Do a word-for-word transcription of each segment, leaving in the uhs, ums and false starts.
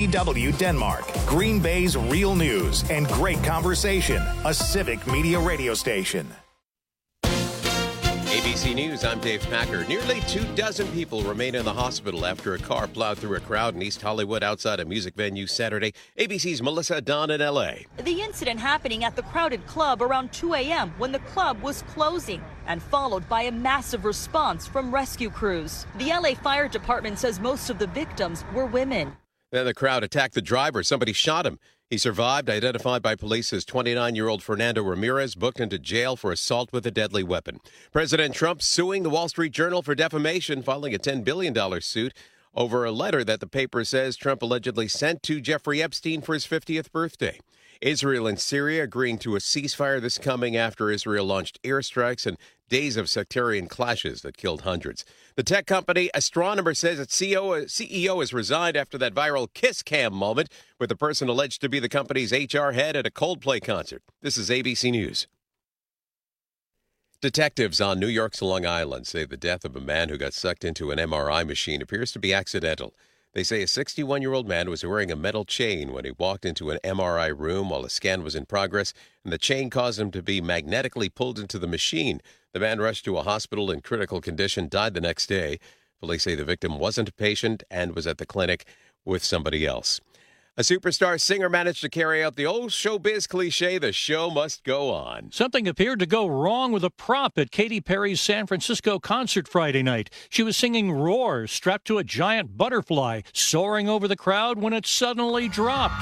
D W Denmark, Green Bay's real news and great conversation. A Civic Media radio station. A B C News, I'm Dave Packer. Nearly two dozen people remain in the hospital after a car plowed through a crowd in East Hollywood outside a music venue Saturday. A B C's Melissa Dunn in L A. The incident happening at the crowded club around two a.m. when the club was closing, and followed by a massive response from rescue crews. The L A Fire Department says most of the victims were women. Then the crowd attacked the driver. Somebody shot him. He survived, identified by police as twenty-nine-year-old Fernando Ramirez, booked into jail for assault with a deadly weapon. President Trump suing the Wall Street Journal for defamation, filing a ten billion dollars suit over a letter that the paper says Trump allegedly sent to Jeffrey Epstein for his fiftieth birthday. Israel and Syria agreeing to a ceasefire this coming after Israel launched airstrikes and days of sectarian clashes that killed hundreds. The tech company Astronomer says its C E O has resigned after that viral kiss cam moment with the person alleged to be the company's H R head at a Coldplay concert. This is A B C News. Detectives on New York's Long Island say the death of a man who got sucked into an M R I machine appears to be accidental. They say a sixty-one-year-old man was wearing a metal chain when he walked into an M R I room while a scan was in progress, and the chain caused him to be magnetically pulled into the machine. The man rushed to a hospital in critical condition, died the next day. Police say the victim wasn't a patient and was at the clinic with somebody else. A superstar singer managed to carry out the old showbiz cliche, the show must go on. Something appeared to go wrong with a prop at Katy Perry's San Francisco concert Friday night. She was singing Roar, strapped to a giant butterfly, soaring over the crowd when it suddenly dropped.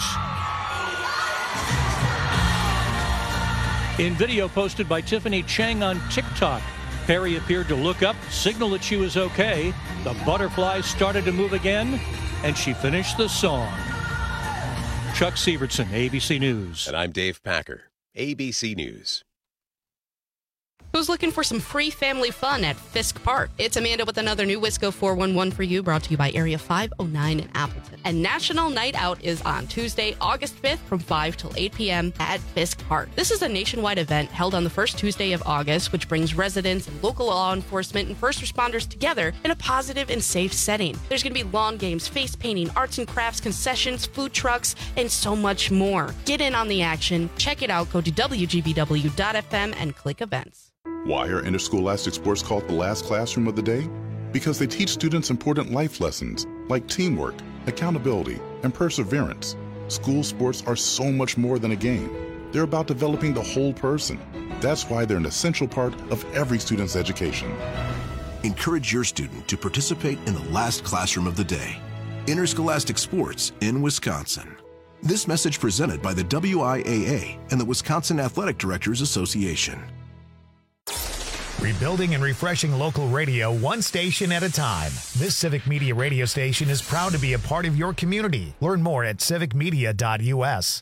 In video posted by Tiffany Cheng on TikTok, Perry appeared to look up, signal that she was okay. The butterfly started to move again, and she finished the song. Chuck Sievertson, A B C News. And I'm Dave Packer, A B C News. Who's looking for some free family fun at Fisk Park? It's Amanda with another new Wisco four one one for you, brought to you by Area five oh nine in Appleton. And National Night Out is on Tuesday, August fifth from five till eight p.m. at Fisk Park. This is a nationwide event held on the first Tuesday of August, which brings residents, local law enforcement, and first responders together in a positive and safe setting. There's going to be lawn games, face painting, arts and crafts, concessions, food trucks, and so much more. Get in on the action. Check it out. Go to W G B W dot F M and click events. Why are interscholastic sports called the last classroom of the day? Because they teach students important life lessons like teamwork, accountability, and perseverance. School sports are so much more than a game. They're about developing the whole person. That's why they're an essential part of every student's education. Encourage your student to participate in the last classroom of the day. Interscholastic sports in Wisconsin. This message presented by the W I A A and the Wisconsin Athletic Directors Association. Rebuilding and refreshing local radio one station at a time. This Civic Media radio station is proud to be a part of your community. Learn more at civic media dot U S.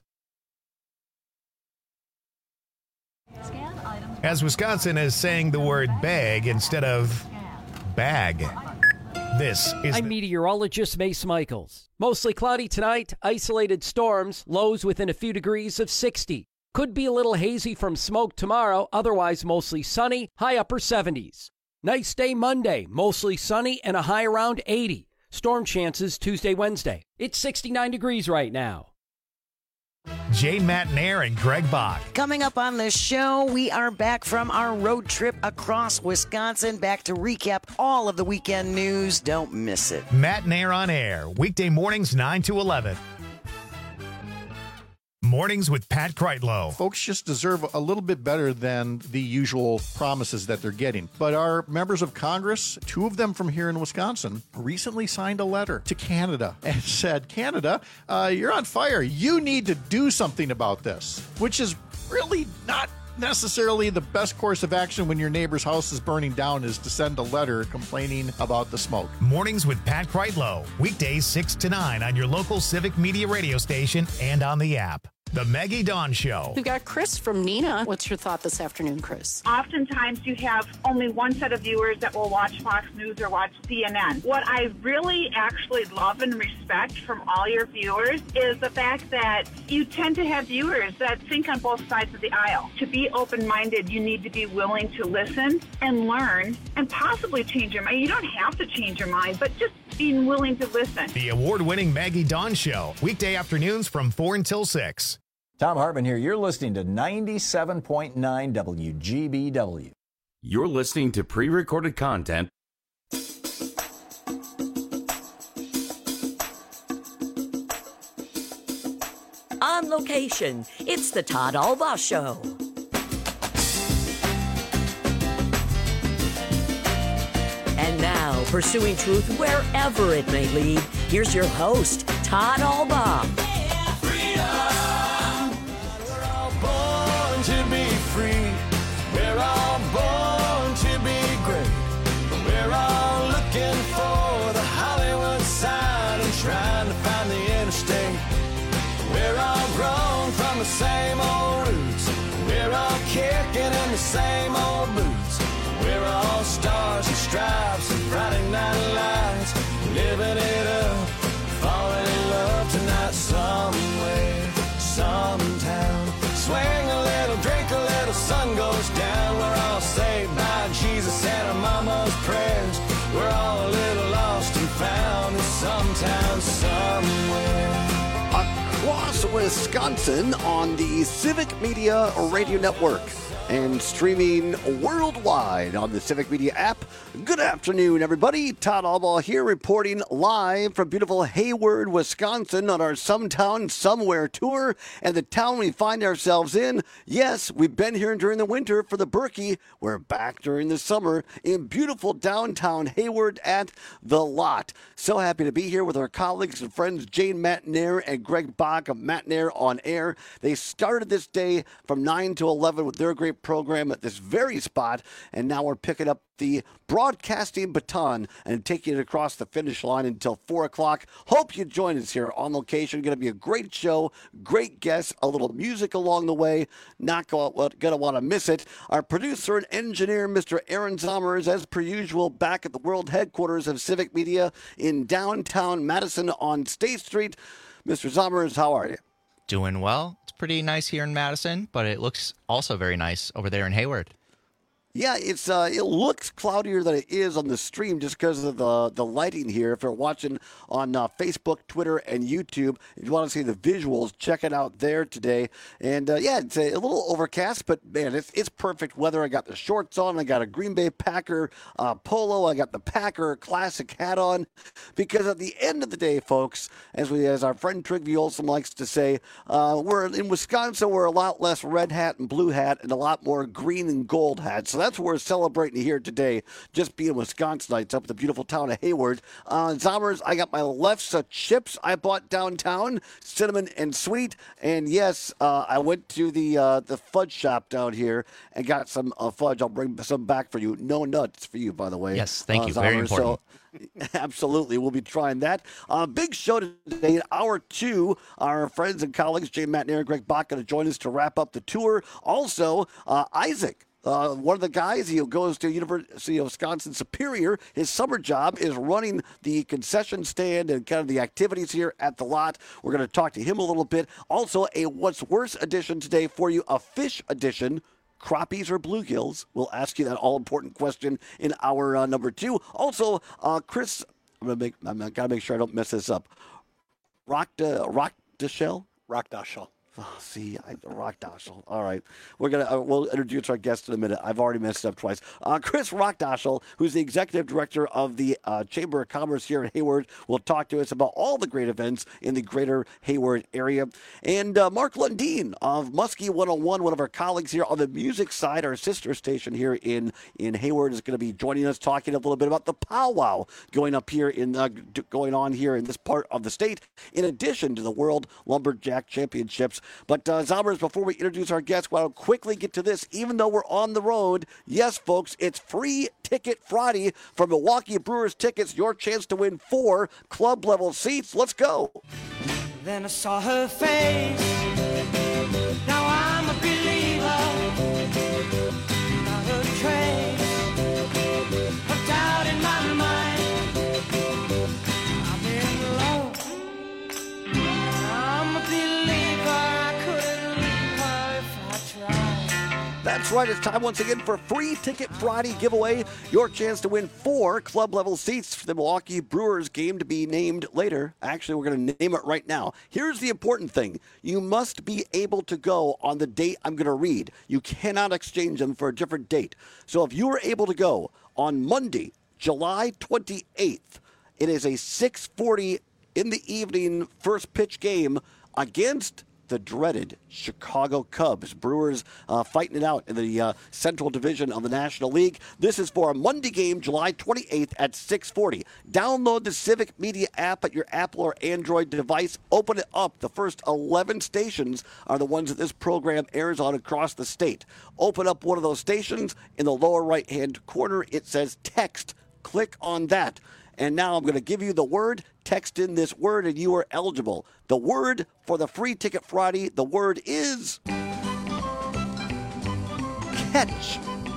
As Wisconsin is saying the word bag instead of bag. This is I'm meteorologist Mace Michaels. Mostly cloudy tonight, isolated storms, lows within a few degrees of sixty. Could be a little hazy from smoke tomorrow, otherwise mostly sunny, high upper seventies. Nice day Monday, mostly sunny and a high around eighty. Storm chances Tuesday, Wednesday. It's sixty-nine degrees right now. Jane Matnair and Greg Bach. Coming up on the show, we are back from our road trip across Wisconsin, back to recap all of the weekend news. Don't miss it. Matnair on air, weekday mornings nine to eleven. Mornings with Pat Kreitlow. Folks just deserve a little bit better than the usual promises that they're getting. But our members of Congress, two of them from here in Wisconsin, recently signed a letter to Canada and said, Canada, uh, you're on fire. You need to do something about this, which is really not necessarily the best course of action when your neighbor's house is burning down, is to send a letter complaining about the smoke. Mornings with Pat Kreitlow. Weekdays six to nine on your local Civic Media radio station and on the app. The Maggie Dawn Show. We've got Chris from Neenah. What's your thought this afternoon, Chris? Oftentimes you have only one set of viewers that will watch Fox News or watch C N N. What I really actually love and respect from all your viewers is the fact that you tend to have viewers that think on both sides of the aisle. To be open-minded, you need to be willing to listen and learn and possibly change your mind. You don't have to change your mind, but just being willing to listen. The award-winning Maggie Dawn Show, weekday afternoons from four until six. Tom Hartman here. You're listening to ninety-seven point nine W G B W. You're listening to pre-recorded content. On location, it's the Todd Alba Show. And now, pursuing truth wherever it may lead, here's your host, Todd Alba. Freedom! We're all born to be free. We're all born to be great. We're all looking for the Hollywood sign and trying to find the interstate. We're all grown from the same old roots. We're all kicking in the same old boots. We're all stars and stripes and Friday night lights, living it up, falling in love tonight somewhere, sometime. Swing a little, drink a little, sun goes down. We're all saved by Jesus and our mama's prayers. We're all a little lost and found, and sometime, somewhere. Across Wisconsin on the Civic Media Radio Network and streaming worldwide on the Civic Media app. Good afternoon, everybody. Todd Alba here reporting live from beautiful Hayward, Wisconsin on our Sometown Somewhere tour. And the town we find ourselves in, yes, we've been here during the winter for the Berkey. We're back during the summer in beautiful downtown Hayward at The Lot. So happy to be here with our colleagues and friends Jane Matnair and Greg Bach of Matnair on Air. They started this day from nine to eleven with their great program at this very spot, and now we're picking up the broadcasting baton and taking it across the finish line until four o'clock. Hope you join us here on location. Going to be a great show, great guests, a little music along the way. Not going to want to miss it. Our producer and engineer, Mister Aaron Zommers, as per usual, back at the world headquarters of Civic Media in downtown Madison on State Street. Mister Zommers, how are you? Doing well. It's pretty nice here in Madison, but it looks also very nice over there in Hayward. Yeah, it's uh, it looks cloudier than it is on the stream just because of the, the lighting here. If you're watching on uh, Facebook, Twitter, and YouTube, if you want to see the visuals, check it out there today. And, uh, yeah, it's a, a little overcast, but, man, it's it's perfect weather. I got the shorts on. I got a Green Bay Packer uh, polo. I got the Packer classic hat on. Because at the end of the day, folks, as we as our friend Trigby Olson likes to say, uh, we're in Wisconsin, we're a lot less red hat and blue hat and a lot more green and gold hat. So that's what we're celebrating here today, just being Wisconsinites up at the beautiful town of Hayward. Uh, Zommers, I got my Lefse uh, chips I bought downtown, cinnamon and sweet. And yes, uh, I went to the uh, the fudge shop down here and got some uh, fudge. I'll bring some back for you. No nuts for you, by the way. Yes, thank uh, you. Zommers. Very important. So, absolutely. We'll be trying that. Uh, big show today. In hour two, our friends and colleagues, Jay Matnair and Greg Bach, going to join us to wrap up the tour. Also, uh, Isaac. Uh, one of the guys, he goes to University of Wisconsin Superior. His summer job is running the concession stand and kind of the activities here at the lot. We're going to talk to him a little bit. Also, a What's Worse edition today for you, a fish edition. Crappies or bluegills? We'll ask you that all-important question in hour uh, number two. Also, uh, Chris, I'm going to make, I'm got to make sure I don't mess this up. Rock the, Rock the Shell? Rock the Shell. Oh, see, I, Rock Doschel. All right. We're going to, uh, we'll introduce our guest in a minute. I've already messed up twice. Uh, Chris Rockdoschel, who's the executive director of the uh, Chamber of Commerce here in Hayward, will talk to us about all the great events in the greater Hayward area. And uh, Mark Lundeen of Muskie one oh one, one of our colleagues here on the music side, our sister station here in, in Hayward, is going to be joining us, talking a little bit about the powwow going up here in, uh, going on here in this part of the state, in addition to the World Lumberjack Championships. But, uh, Zommers, before we introduce our guests, I want to quickly get to this. Even though we're on the road, yes, folks, it's Free Ticket Friday for Milwaukee Brewers Tickets. Your chance to win four club-level seats. Let's go. Then I saw her face. Now I'm a believer. Not a trace of doubt in my mind. I'm in love. I'm a believer. That's That's right. It's time once again for Free Ticket Friday giveaway. Your chance to win four club-level seats for the Milwaukee Brewers game to be named later. Actually, we're going to name it right now. Here's the important thing. You must be able to go on the date I'm going to read. You cannot exchange them for a different date. So if you were able to go on Monday, July twenty-eighth, it is a six forty in the evening first pitch game against the dreaded Chicago Cubs. Brewers uh, fighting it out in the uh, Central Division of the National League. This is for a Monday game, July twenty-eighth at six forty. Download the Civic Media app at your Apple or Android device. Open it up. The first eleven stations are the ones that this program airs on across the state. Open up one of those stations. In the lower right-hand corner, it says text. Click on that. And now I'm going to give you the word. Text in this word and you are eligible. The word for the Free Ticket Friday, the word is catch.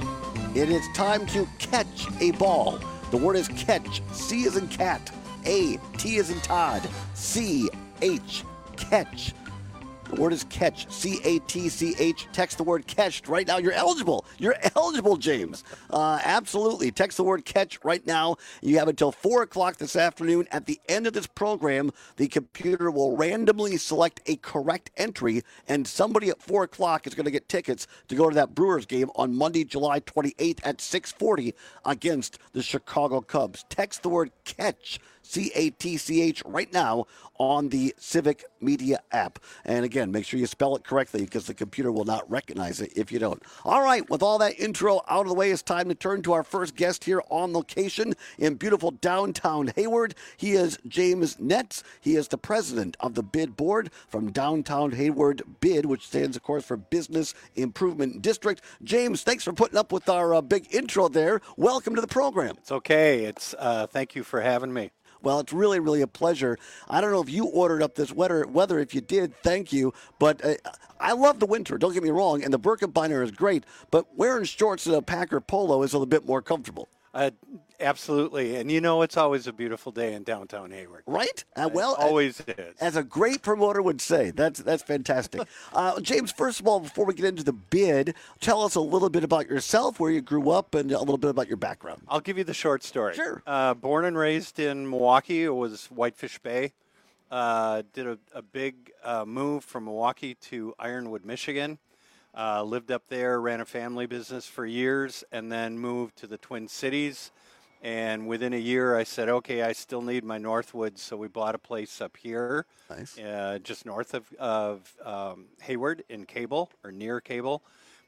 It is time to catch a ball. The word is catch. C as in cat. A. T as in Todd. C. H. Catch. The word is catch, C A T C H. Text the word catch right now. You're eligible. You're eligible, James. Uh, absolutely. Text the word catch right now. You have until four o'clock this afternoon. At the end of this program, the computer will randomly select a correct entry, and somebody at four o'clock is going to get tickets to go to that Brewers game on Monday, July twenty-eighth at six forty against the Chicago Cubs. Text the word catch, C A T C H, right now on the Civic Media app. And again, make sure you spell it correctly because the computer will not recognize it if you don't. All right, with all that intro out of the way, it's time to turn to our first guest here on location in beautiful downtown Hayward. He is James Netz. He is the president of the BID board from Downtown Hayward BID, which stands, of course, for Business Improvement District. James, thanks for putting up with our uh, big intro there. Welcome to the program. It's okay. It's uh, thank you for having me. Well, it's really, really a pleasure. I don't know if you ordered up this weather. Weather, if you did, thank you. But uh, I love the winter. Don't get me wrong, and the Birkebeiner is great. But wearing shorts and a Packer polo is a little bit more comfortable. Uh, absolutely. And you know, it's always a beautiful day in downtown Hayward. Right? Uh, well, it always uh, is. As a great promoter would say. That's that's fantastic. uh, James, first of all, before we get into the BID, tell us a little bit about yourself, where you grew up, and a little bit about your background. I'll give you the short story. Sure. Uh, born and raised in Milwaukee. It was Whitefish Bay. Uh, did a, a big uh, move from Milwaukee to Ironwood, Michigan. Uh, lived up there, ran a family business for years, and then moved to the Twin Cities. And within a year, I said, okay, I still need my Northwoods, so we bought a place up here, nice. uh, just north of, of um, Hayward in Cable, or near Cable.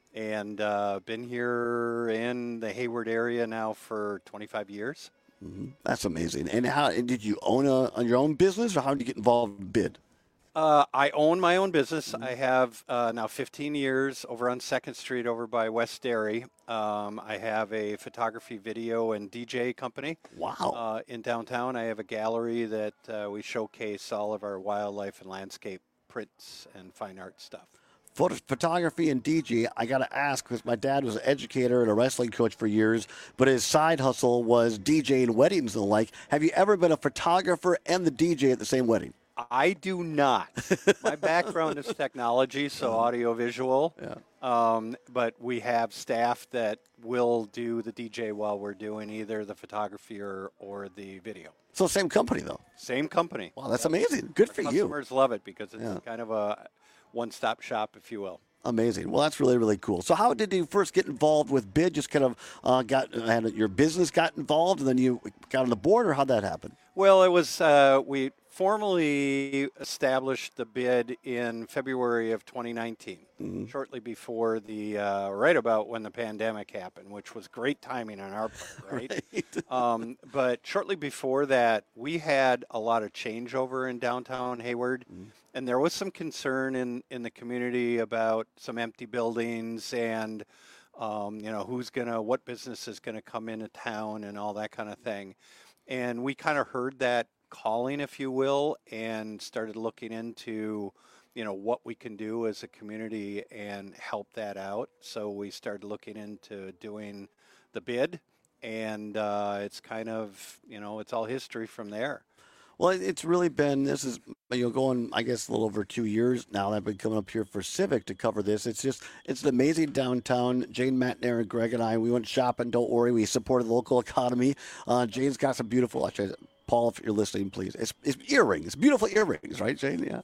And uh, been here in the Hayward area now for twenty-five years. Mm-hmm. That's amazing. And how did you own a, your own business, or how did you get involved in BID? Uh, I own my own business. I have uh, now fifteen years over on second Street over by West Dairy. Um, I have a photography, video, and D J company. Wow. Uh, in downtown, I have a gallery that uh, we showcase all of our wildlife and landscape prints and fine art stuff. Photo- photography and D J, I got to ask, because my dad was an educator and a wrestling coach for years, but his side hustle was DJing weddings and the like. Have you ever been a photographer and the D J at the same wedding? I do not. My background is technology, so audio-visual. Yeah. Um, but we have staff that will do the D J while we're doing either the photography or, or the video. So same company, though? Same company. Wow, that's amazing. Good for Our you. Customers love it because it's Yeah. kind of a one-stop shop, if you will. Amazing. Well, that's really, really cool. So how did you first get involved with BID? Just kind of uh, got had your business got involved, and then you got on the board, or how'd that happen? Well, it was uh, we formally established the BID in February of twenty nineteen, mm-hmm. shortly before the uh, right about when the pandemic happened, which was great timing on our part, right? right. Um, but shortly before that, we had a lot of changeover in downtown Hayward, mm-hmm. and there was some concern in, in the community about some empty buildings and um, you know who's gonna, what business is gonna come into town and all that kind of thing, and we kind of heard that calling, if you will, and started looking into, you know, what we can do as a community and help that out. So we started looking into doing the BID, and uh, it's kind of, you know, it's all history from there. Well, it's really been, this is, you know, going, I guess, a little over two years now that I've been coming up here for Civic to cover this. It's just, it's an amazing downtown. Jane, Matt, Nair, and Greg and I, we went shopping. Don't worry. We supported the local economy. Uh, Jane's got some beautiful, actually, Paul, if you're listening, please. It's, it's earrings, beautiful earrings, right, Jane? Yeah.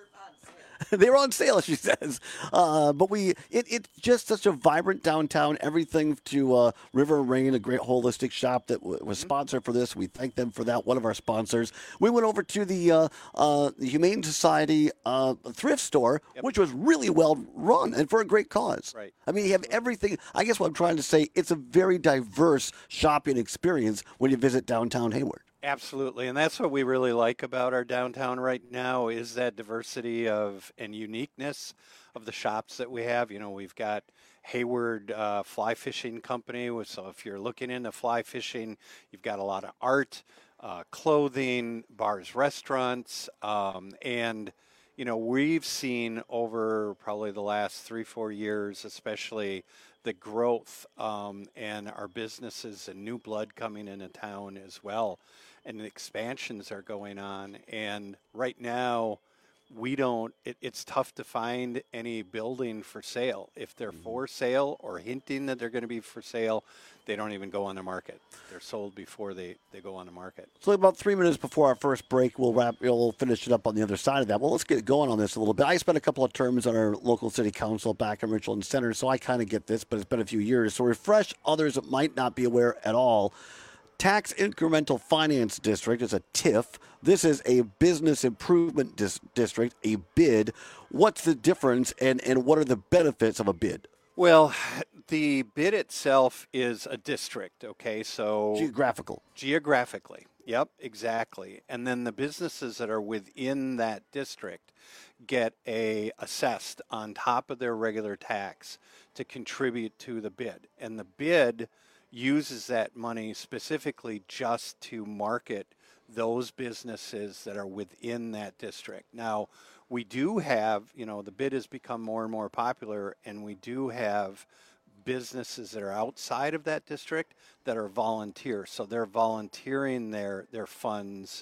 They were on sale, she says. Uh, but we, it, it's just such a vibrant downtown. Everything to uh, River Rain, a great holistic shop that w- was sponsored for this. We thank them for that. One of our sponsors. We went over to the, uh, uh, the Humane Society uh, thrift store, yep. which was really well run and for a great cause. Right. I mean, you have everything. I guess what I'm trying to say, it's a very diverse shopping experience when you visit downtown Hayward. Absolutely, and that's what we really like about our downtown right now is that diversity of and uniqueness of the shops that we have. You know, we've got Hayward uh, Fly Fishing Company, so if you're looking into fly fishing, you've got a lot of art, uh, clothing, bars, restaurants, um, and you know, we've seen over probably the last three, four years, especially the growth um, and our businesses and new blood coming into town as well. And the expansions are going on. And right now, we don't, it, it's tough to find any building for sale. If they're mm-hmm. for sale or hinting that they're going to be for sale, they don't even go on the market. They're sold before they, they go on the market. So about three minutes before our first break, we'll wrap, we'll finish it up on the other side of that. Well, let's get going on this a little bit. I spent a couple of terms on our local city council back in Richland Center, so I kind of get this, but it's been a few years. So refresh others that might not be aware at all. Tax Incremental Finance District is a T I F. This is a business improvement dis- district, a bid. What's the difference, and, and what are the benefits of a bid? Well, the bid itself is a district, okay? So geographical. Geographically, yep, exactly. And then the businesses that are within that district get a assessed on top of their regular tax to contribute to the bid. And the bid uses that money specifically just to market those businesses that are within that district. Now, we do have, you know, the bid has become more and more popular, and we do have businesses that are outside of that district that are volunteers. So they're volunteering their their funds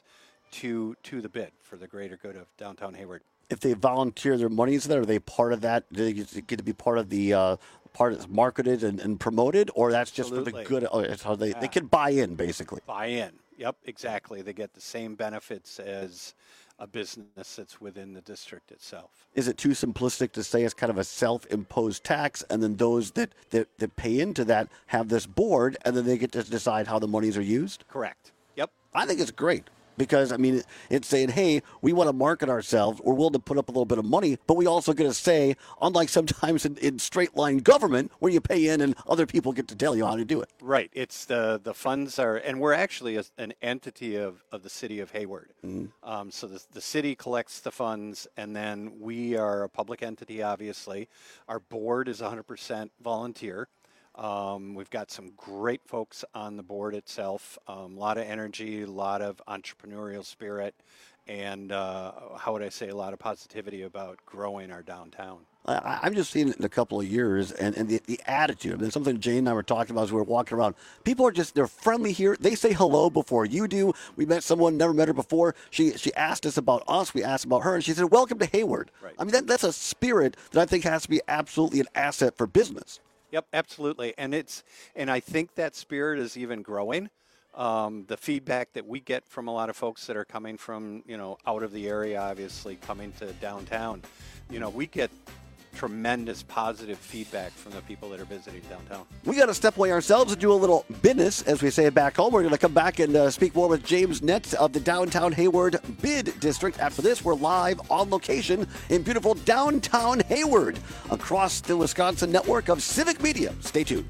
to to the bid for the greater good of downtown Hayward. If they volunteer their monies there, are they part of that? Do they get to be part of the uh, part that's marketed and, and promoted, or that's just Absolutely. for the good? Oh, it's how they, yeah. they can buy in, basically. Buy in. Yep, exactly. They get the same benefits as a business that's within the district itself. Is it too simplistic to say it's kind of a self-imposed tax, and then those that, that, that pay into that have this board, and then they get to decide how the monies are used? Correct. Yep. I think it's great. Because, I mean, it's saying, hey, we want to market ourselves. We're willing to put up a little bit of money, but we also get a say, unlike sometimes in, in straight-line government where you pay in and other people get to tell you how to do it. Right. It's the, the funds are, and we're actually a, an entity of, of the city of Hayward. Mm-hmm. Um, so the, the city collects the funds, and then we are a public entity, obviously. Our board is one hundred percent volunteer. Um, we've got some great folks on the board itself, a um, lot of energy, a lot of entrepreneurial spirit, and uh, how would I say, a lot of positivity about growing our downtown. I, I'm just seeing it in a couple of years, and, and the, the attitude. I mean, something Jane and I were talking about as we were walking around. People are just, they're friendly here. They say hello before you do. We met someone, never met her before. She she asked us about us. We asked about her, and she said, welcome to Hayward. Right. I mean, that, that's a spirit that I think has to be absolutely an asset for business. Yep, absolutely. And it's and I think that spirit is even growing. Um, the feedback that we get from a lot of folks that are coming from, you know, out of the area, obviously coming to downtown, you know, we get tremendous positive feedback from the people that are visiting downtown. We got to step away ourselves and do a little business, as we say it back home. We're going to come back and uh, speak more with James Netz of the Downtown Hayward Bid District. After this, we're live on location in beautiful downtown Hayward across the Wisconsin network of Civic Media. Stay tuned.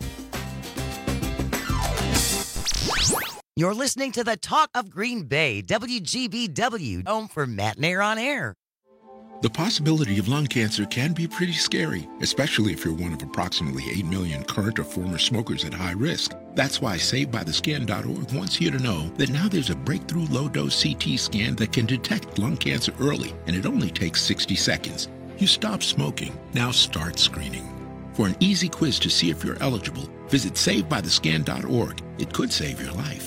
You're listening to the Talk of Green Bay, W G B W, home for Matt Nair on Air. The possibility of lung cancer can be pretty scary, especially if you're one of approximately eight million current or former smokers at high risk. That's why Saved By The Scan dot org wants you to know that now there's a breakthrough low-dose C T scan that can detect lung cancer early, and it only takes sixty seconds. You stop smoking, now start screening. For an easy quiz to see if you're eligible, visit Saved By The Scan dot org. It could save your life.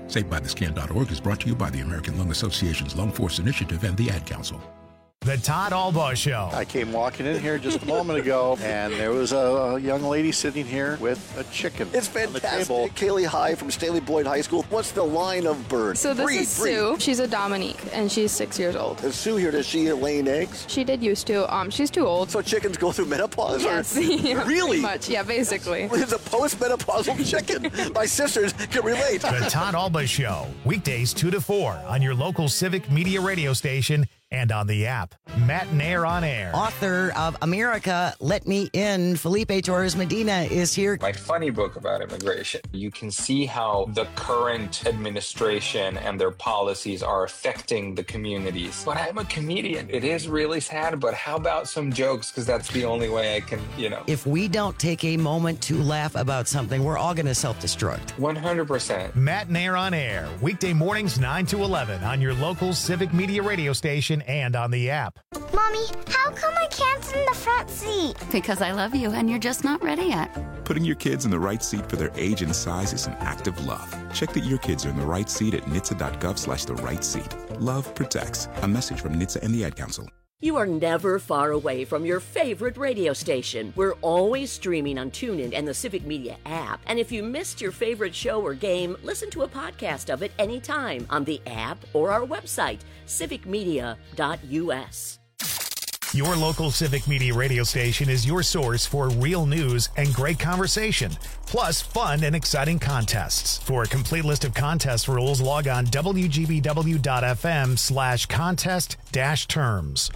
saved by the scan dot org is brought to you by the American Lung Association's Lung Force Initiative and the Ad Council. The Todd Albaugh Show. I came walking in here just a moment ago, and there was a young lady sitting here with a chicken. It's fantastic. Kaylee High from Staley Boyd High School. What's the line of bird? So this breed, is breed. Sue. She's a Dominique, and she's six years old. Uh, Is Sue here? Does she laying eggs? She did used to. Um, she's too old. So chickens go through menopause? Yes. Or? Yeah, Really? pretty much. Yeah, basically. It's a post-menopausal chicken. My sisters can relate. The Todd Albaugh Show, weekdays two to four on your local Civic Media radio station and on the app. Matt Nair on air. Author of America, Let Me In, Felipe Torres Medina is here. My funny book about immigration. You can see how the current administration and their policies are affecting the communities. But I'm a comedian. It is really sad, but how about some jokes? Because that's the only way I can, you know. If we don't take a moment to laugh about something, we're all going to self-destruct. one hundred percent. Matt Nair on air, weekday mornings nine to eleven on your local Civic Media radio station and on the app. Mommy, how come I can't sit in the front seat? Because I love you and you're just not ready yet. Putting your kids in the right seat for their age and size is an act of love. Check that your kids are in the right seat at N H T S A dot gov slash the right seat. Love protects. A message from N H T S A and the Ad Council. You are never far away from your favorite radio station. We're always streaming on TuneIn and the Civic Media app. And if you missed your favorite show or game, listen to a podcast of it anytime on the app or our website, civic media dot u s. Your local Civic Media radio station is your source for real news and great conversation, plus fun and exciting contests. For a complete list of contest rules, log on w g b w dot f m slash contest dash terms.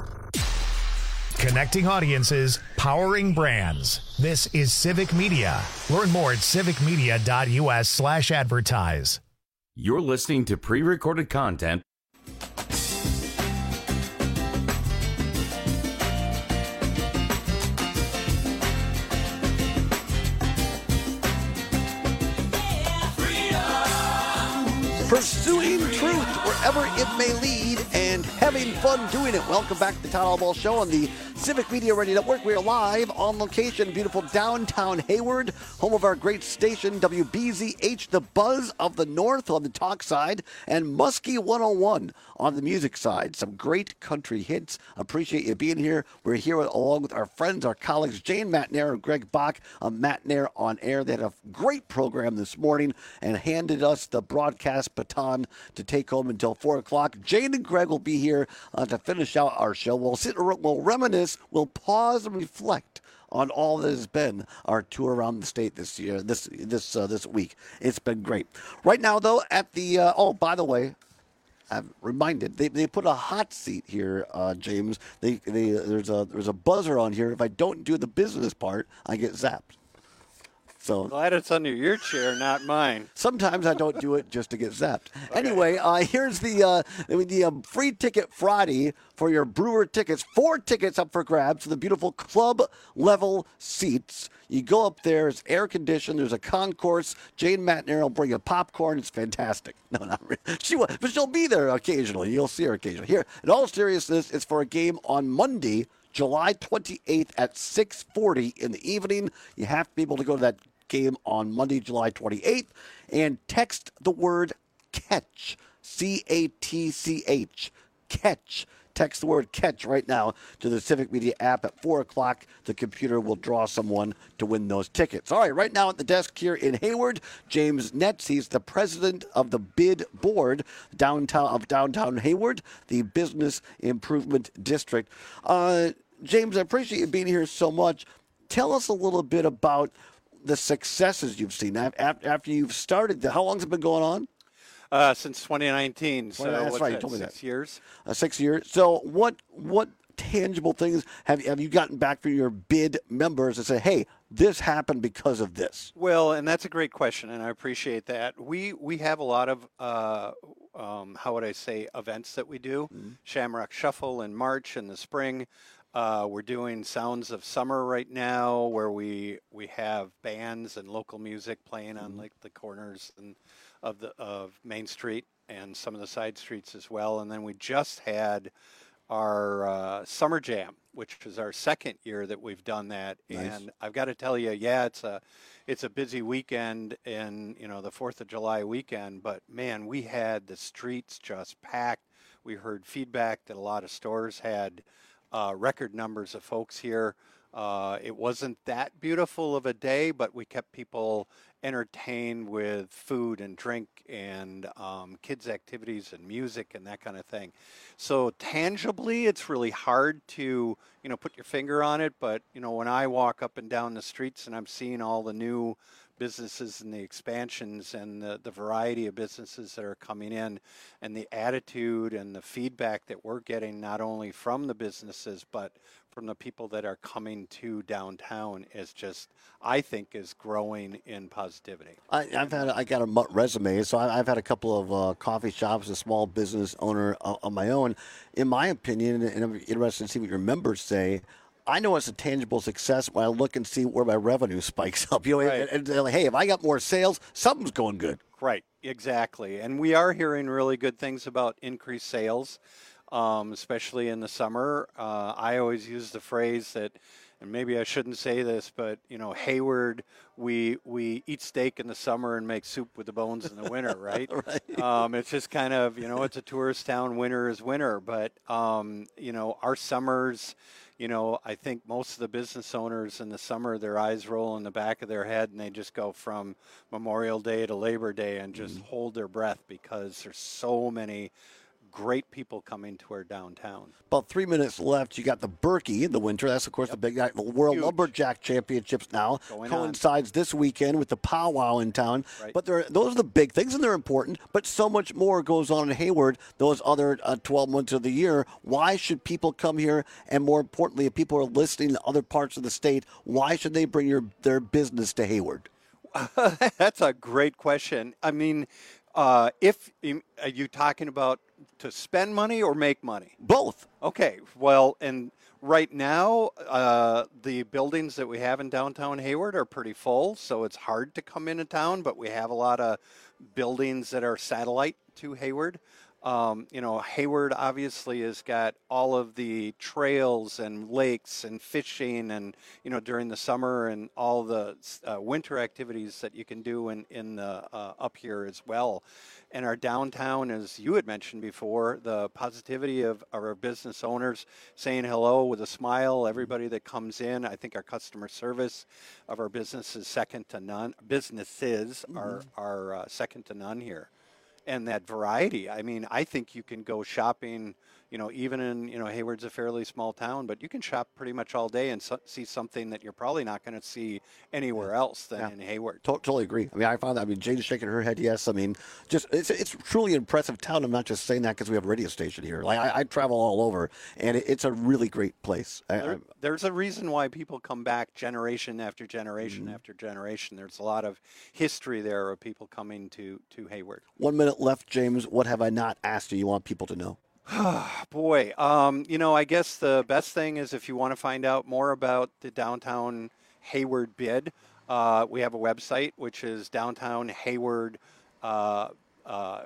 Connecting audiences, powering brands. This is Civic Media. Learn more at civic media dot u s slash advertise. You're listening to pre-recorded content. Pursuing truth wherever it may lead and having fun doing it. Welcome back to the Todd Albaugh Show on the Civic Media Radio Network. We are live on location, beautiful downtown Hayward, home of our great station, W B Z H, the Buzz of the North on the talk side, and Muskie one oh one on the music side. Some great country hits. Appreciate you being here. We're here along with our friends, our colleagues, Jane Matt Nair and Greg Bach on Matt Nair on Air. They had a great program this morning and handed us the broadcast baton to take home until four o'clock. Jane and Greg will be here uh, to finish out our show. We'll sit, we'll reminisce, we'll pause and reflect on all that has been our tour around the state this year, this this uh, this week. It's been great. Right now, though, at the uh, oh, by the way, I'm reminded they, they put a hot seat here, uh, James. They they there's a there's a buzzer on here. If I don't do the business part, I get zapped. So glad it's under your chair, not mine. Sometimes I don't do it just to get zapped. Okay. Anyway, uh, here's the uh, the um, free ticket Friday for your Brewer tickets. Four tickets up for grabs for the beautiful club level seats. You go up there, it's air conditioned, there's a concourse. Jane Matt Nair will bring you popcorn. It's fantastic. No, not really. She will, but she'll be there occasionally. You'll see her occasionally. Here, in all seriousness, it's for a game on Monday, July twenty-eighth at six forty in the evening. You have to be able to go to that game on Monday, July twenty-eighth, and text the word CATCH, C A T C H, CATCH. Text the word CATCH right now to the Civic Media app. At four o'clock, the computer will draw someone to win those tickets. All right, right now at the desk here in Hayward, James Netz. He's the president of the BID board downtown of downtown Hayward, the Business Improvement District. Uh, James, I appreciate you being here so much. Tell us a little bit about the successes you've seen after you've started. How long has it been going on? Uh, since twenty nineteen. So well, that's what's right. that, You told me six that. years. Uh, six years. So what what tangible things have have you gotten back from your BID members that say, hey, this happened because of this? Well, and that's a great question, and I appreciate that. We we have a lot of uh, um, how would I say events that we do. Mm-hmm. Shamrock Shuffle in March in the spring. Uh, we're doing Sounds of Summer right now, where we we have bands and local music playing on like the corners and of the of Main Street and some of the side streets as well. And then we just had our uh, Summer Jam, which is our second year that we've done that. Nice. And I've got to tell you, yeah, it's a it's a busy weekend in, you know, the fourth of July weekend, but man, we had the streets just packed. We heard feedback that a lot of stores had uh, record numbers of folks here. Uh, it wasn't that beautiful of a day, but we kept people entertained with food and drink and um, kids' activities and music and that kind of thing. So tangibly, it's really hard to, you know, put your finger on it. But, you know, when I walk up and down the streets and I'm seeing all the new businesses and the expansions and the, the variety of businesses that are coming in and the attitude and the feedback that we're getting not only from the businesses but from the people that are coming to downtown is just, I think, is growing in positivity. I, I've had I got a resume, so I, I've had a couple of uh, coffee shops, a small business owner uh, on my own. In my opinion, and I'm interested to see what your members say, I know it's a tangible success when I look and see where my revenue spikes up. You know, Right. and, and they're like, hey, if I got more sales, something's going good. Right, exactly. And we are hearing really good things about increased sales, um, especially in the summer. Uh, I always use the phrase that, and maybe I shouldn't say this, but, you know, Hayward, we we eat steak in the summer and make soup with the bones in the winter, right? Right. Um, it's just kind of, you know, it's a tourist town, winter is winter. But, um, you know, our summers, you know, I think most of the business owners in the summer, their eyes roll in the back of their head and they just go from Memorial Day to Labor Day and just Mm-hmm. hold their breath because there's so many great people coming to our downtown. About three minutes left. You got the Berkey in the winter. That's, of course, the big night. The World Huge. Lumberjack Championships now Going on. coincides this weekend with the powwow in town. Right. But they're, those are the big things, and they're important. But so much more goes on in Hayward those other uh, twelve months of the year. Why should people come here? And more importantly, if people are listening to other parts of the state, why should they bring your, their business to Hayward? That's a great question. I mean, uh, if are you talking about to spend money or make money? Both. Okay. Well, and right now, uh, the buildings that we have in downtown Hayward are pretty full, so it's hard to come into town, but we have a lot of buildings that are satellite to Hayward. Um, you know, Hayward obviously has got all of the trails and lakes and fishing and, you know, during the summer and all the uh, winter activities that you can do in, in the uh, up here as well. And our downtown, as you had mentioned before, the positivity of, of our business owners saying hello with a smile, everybody that comes in. I think our customer service of our business is second to none. Businesses mm-hmm. are, are uh, second to none here. And that variety. I mean, I think you can go shopping, you know, even in, you know, Hayward's a fairly small town, but you can shop pretty much all day and so, see something that you're probably not going to see anywhere else than Yeah. in Hayward. To- Totally agree. I mean, I found that. I mean, Jane's shaking her head. Yes. I mean, just it's it's truly an impressive town. I'm not just saying that because we have a radio station here. Like I, I travel all over, and it, it's a really great place. I, There, I, there's a reason why people come back generation after generation Mhm. after generation. There's a lot of history there of people coming to, to Hayward. one minute left, James. What have I not asked you? You want people to know? Boy, um, you know, I guess the best thing is if you want to find out more about the downtown Hayward bid, uh, we have a website which is downtown Hayward, uh, uh,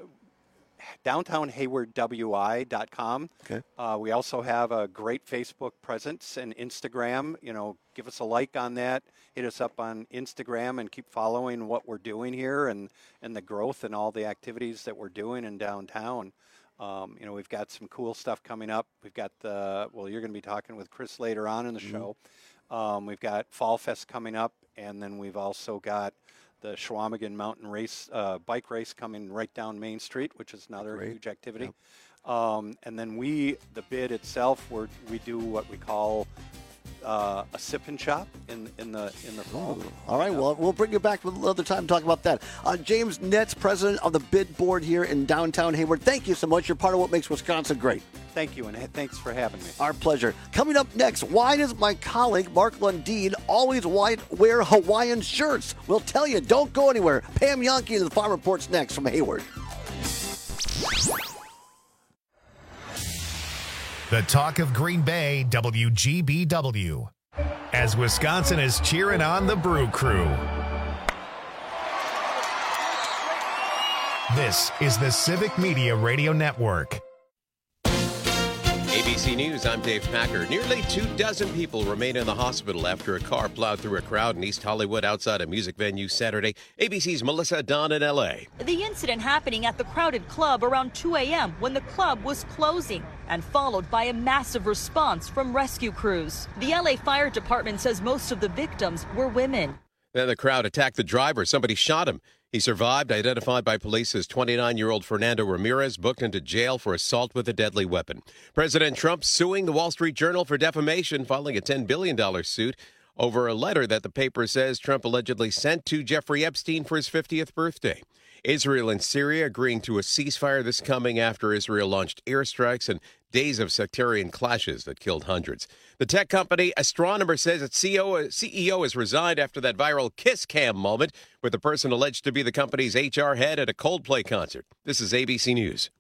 downtown hayward w i dot com. Okay. Uh, we also have a great Facebook presence and Instagram. You know, give us a like on that. Hit us up on Instagram and keep following what we're doing here and, and the growth and all the activities that we're doing in downtown. Um, you know, we've got some cool stuff coming up. We've got the, well, you're going to be talking with Chris later on in the Mhm. show. Um, we've got Fall Fest coming up, and then we've also got the Schwamigan Mountain Race, uh, bike race coming right down Main Street, which is another Great. huge activity. Um, and then we, the bid itself, we're, we do what we call uh, a sip and shop in in the in the fall. All right, well, we'll bring you back another time to talk about that. Uh, James Netz, president of the bid board here in downtown Hayward. Thank you so much. You're part of what makes Wisconsin great. Thank you, and thanks for having me. Our pleasure. Coming up next, why does my colleague Mark Lundeen always white wear Hawaiian shirts? We'll tell you. Don't go anywhere. Pam Yonke and the Farm Report's next from Hayward. The talk of Green Bay, W G B W. As Wisconsin is cheering on the Brew Crew. This is the Civic Media Radio Network. A B C News, I'm Dave Packer. Nearly two dozen people remain in the hospital after a car plowed through a crowd in East Hollywood outside a music venue Saturday. A B C's Melissa Dunn in L A. The incident happening at the crowded club around two a.m. when the club was closing, and followed by a massive response from rescue crews. The L A Fire Department says most of the victims were women. Then the crowd attacked the driver. Somebody shot him. He survived, identified by police as twenty-nine-year-old Fernando Ramirez, booked into jail for assault with a deadly weapon. President Trump suing the Wall Street Journal for defamation, filing a ten billion dollars suit over a letter that the paper says Trump allegedly sent to Jeffrey Epstein for his fiftieth birthday. Israel and Syria agreeing to a ceasefire this coming after Israel launched airstrikes and days of sectarian clashes that killed hundreds. The tech company Astronomer says its C E O has resigned after that viral kiss cam moment with the person alleged to be the company's H R head at a Coldplay concert. This is A B C News.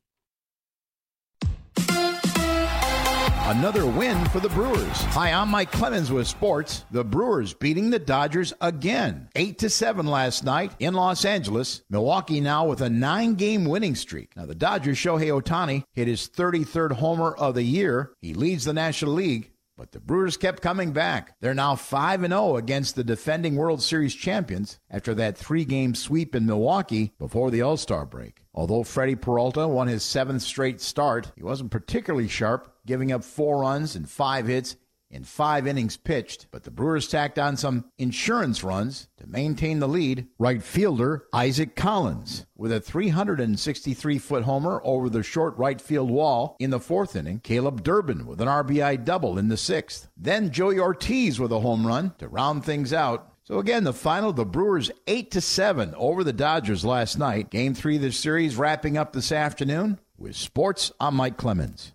Another win for the Brewers. Hi, I'm Mike Clemens with sports. The Brewers beating the Dodgers again. eight to seven last night in Los Angeles. Milwaukee now with a nine-game winning streak. Now, the Dodgers' Shohei Ohtani hit his thirty-third homer of the year. He leads the National League. But the Brewers kept coming back. They're now five and oh against the defending World Series champions after that three-game sweep in Milwaukee before the All-Star break. Although Freddie Peralta won his seventh straight start, he wasn't particularly sharp, giving up four runs and five hits in five innings pitched. But the Brewers tacked on some insurance runs to maintain the lead. Right fielder Isaac Collins with a three hundred sixty-three foot homer over the short right field wall in the fourth inning. Caleb Durbin with an R B I double in the sixth. Then Joey Ortiz with a home run to round things out. So again, the final, the Brewers eight to seven over the Dodgers last night. Game three of the series wrapping up this afternoon. With sports, I'm Mike Clemens.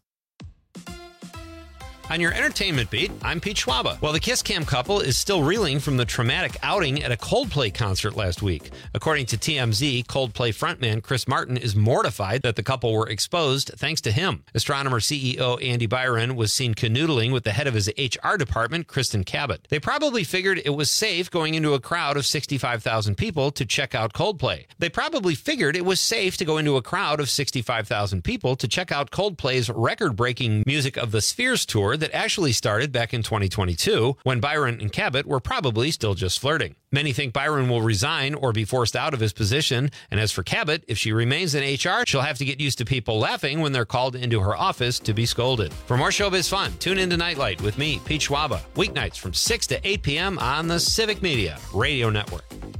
On your entertainment beat, I'm Pete Schwaba. Well, the Kiss Cam couple is still reeling from the traumatic outing at a Coldplay concert last week. According to T M Z, Coldplay frontman Chris Martin is mortified that the couple were exposed thanks to him. Astronomer C E O Andy Byron was seen canoodling with the head of his H R department, Kristen Cabot. They probably figured it was safe going into a crowd of sixty-five thousand people to check out Coldplay. They probably figured it was safe to go into a crowd of sixty-five thousand people to check out Coldplay's record-breaking Music of the Spheres tour that actually started back in twenty twenty-two, when Byron and Cabot were probably still just flirting. Many think Byron will resign or be forced out of his position, and as for Cabot, if she remains in H R, she'll have to get used to people laughing when they're called into her office to be scolded. For more showbiz fun, tune in to Nightlight with me, Pete Schwaba, weeknights from six to eight p.m. on the Civic Media Radio Network.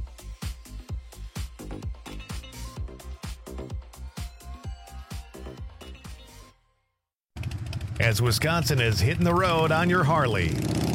As Wisconsin is hitting the road on your Harley.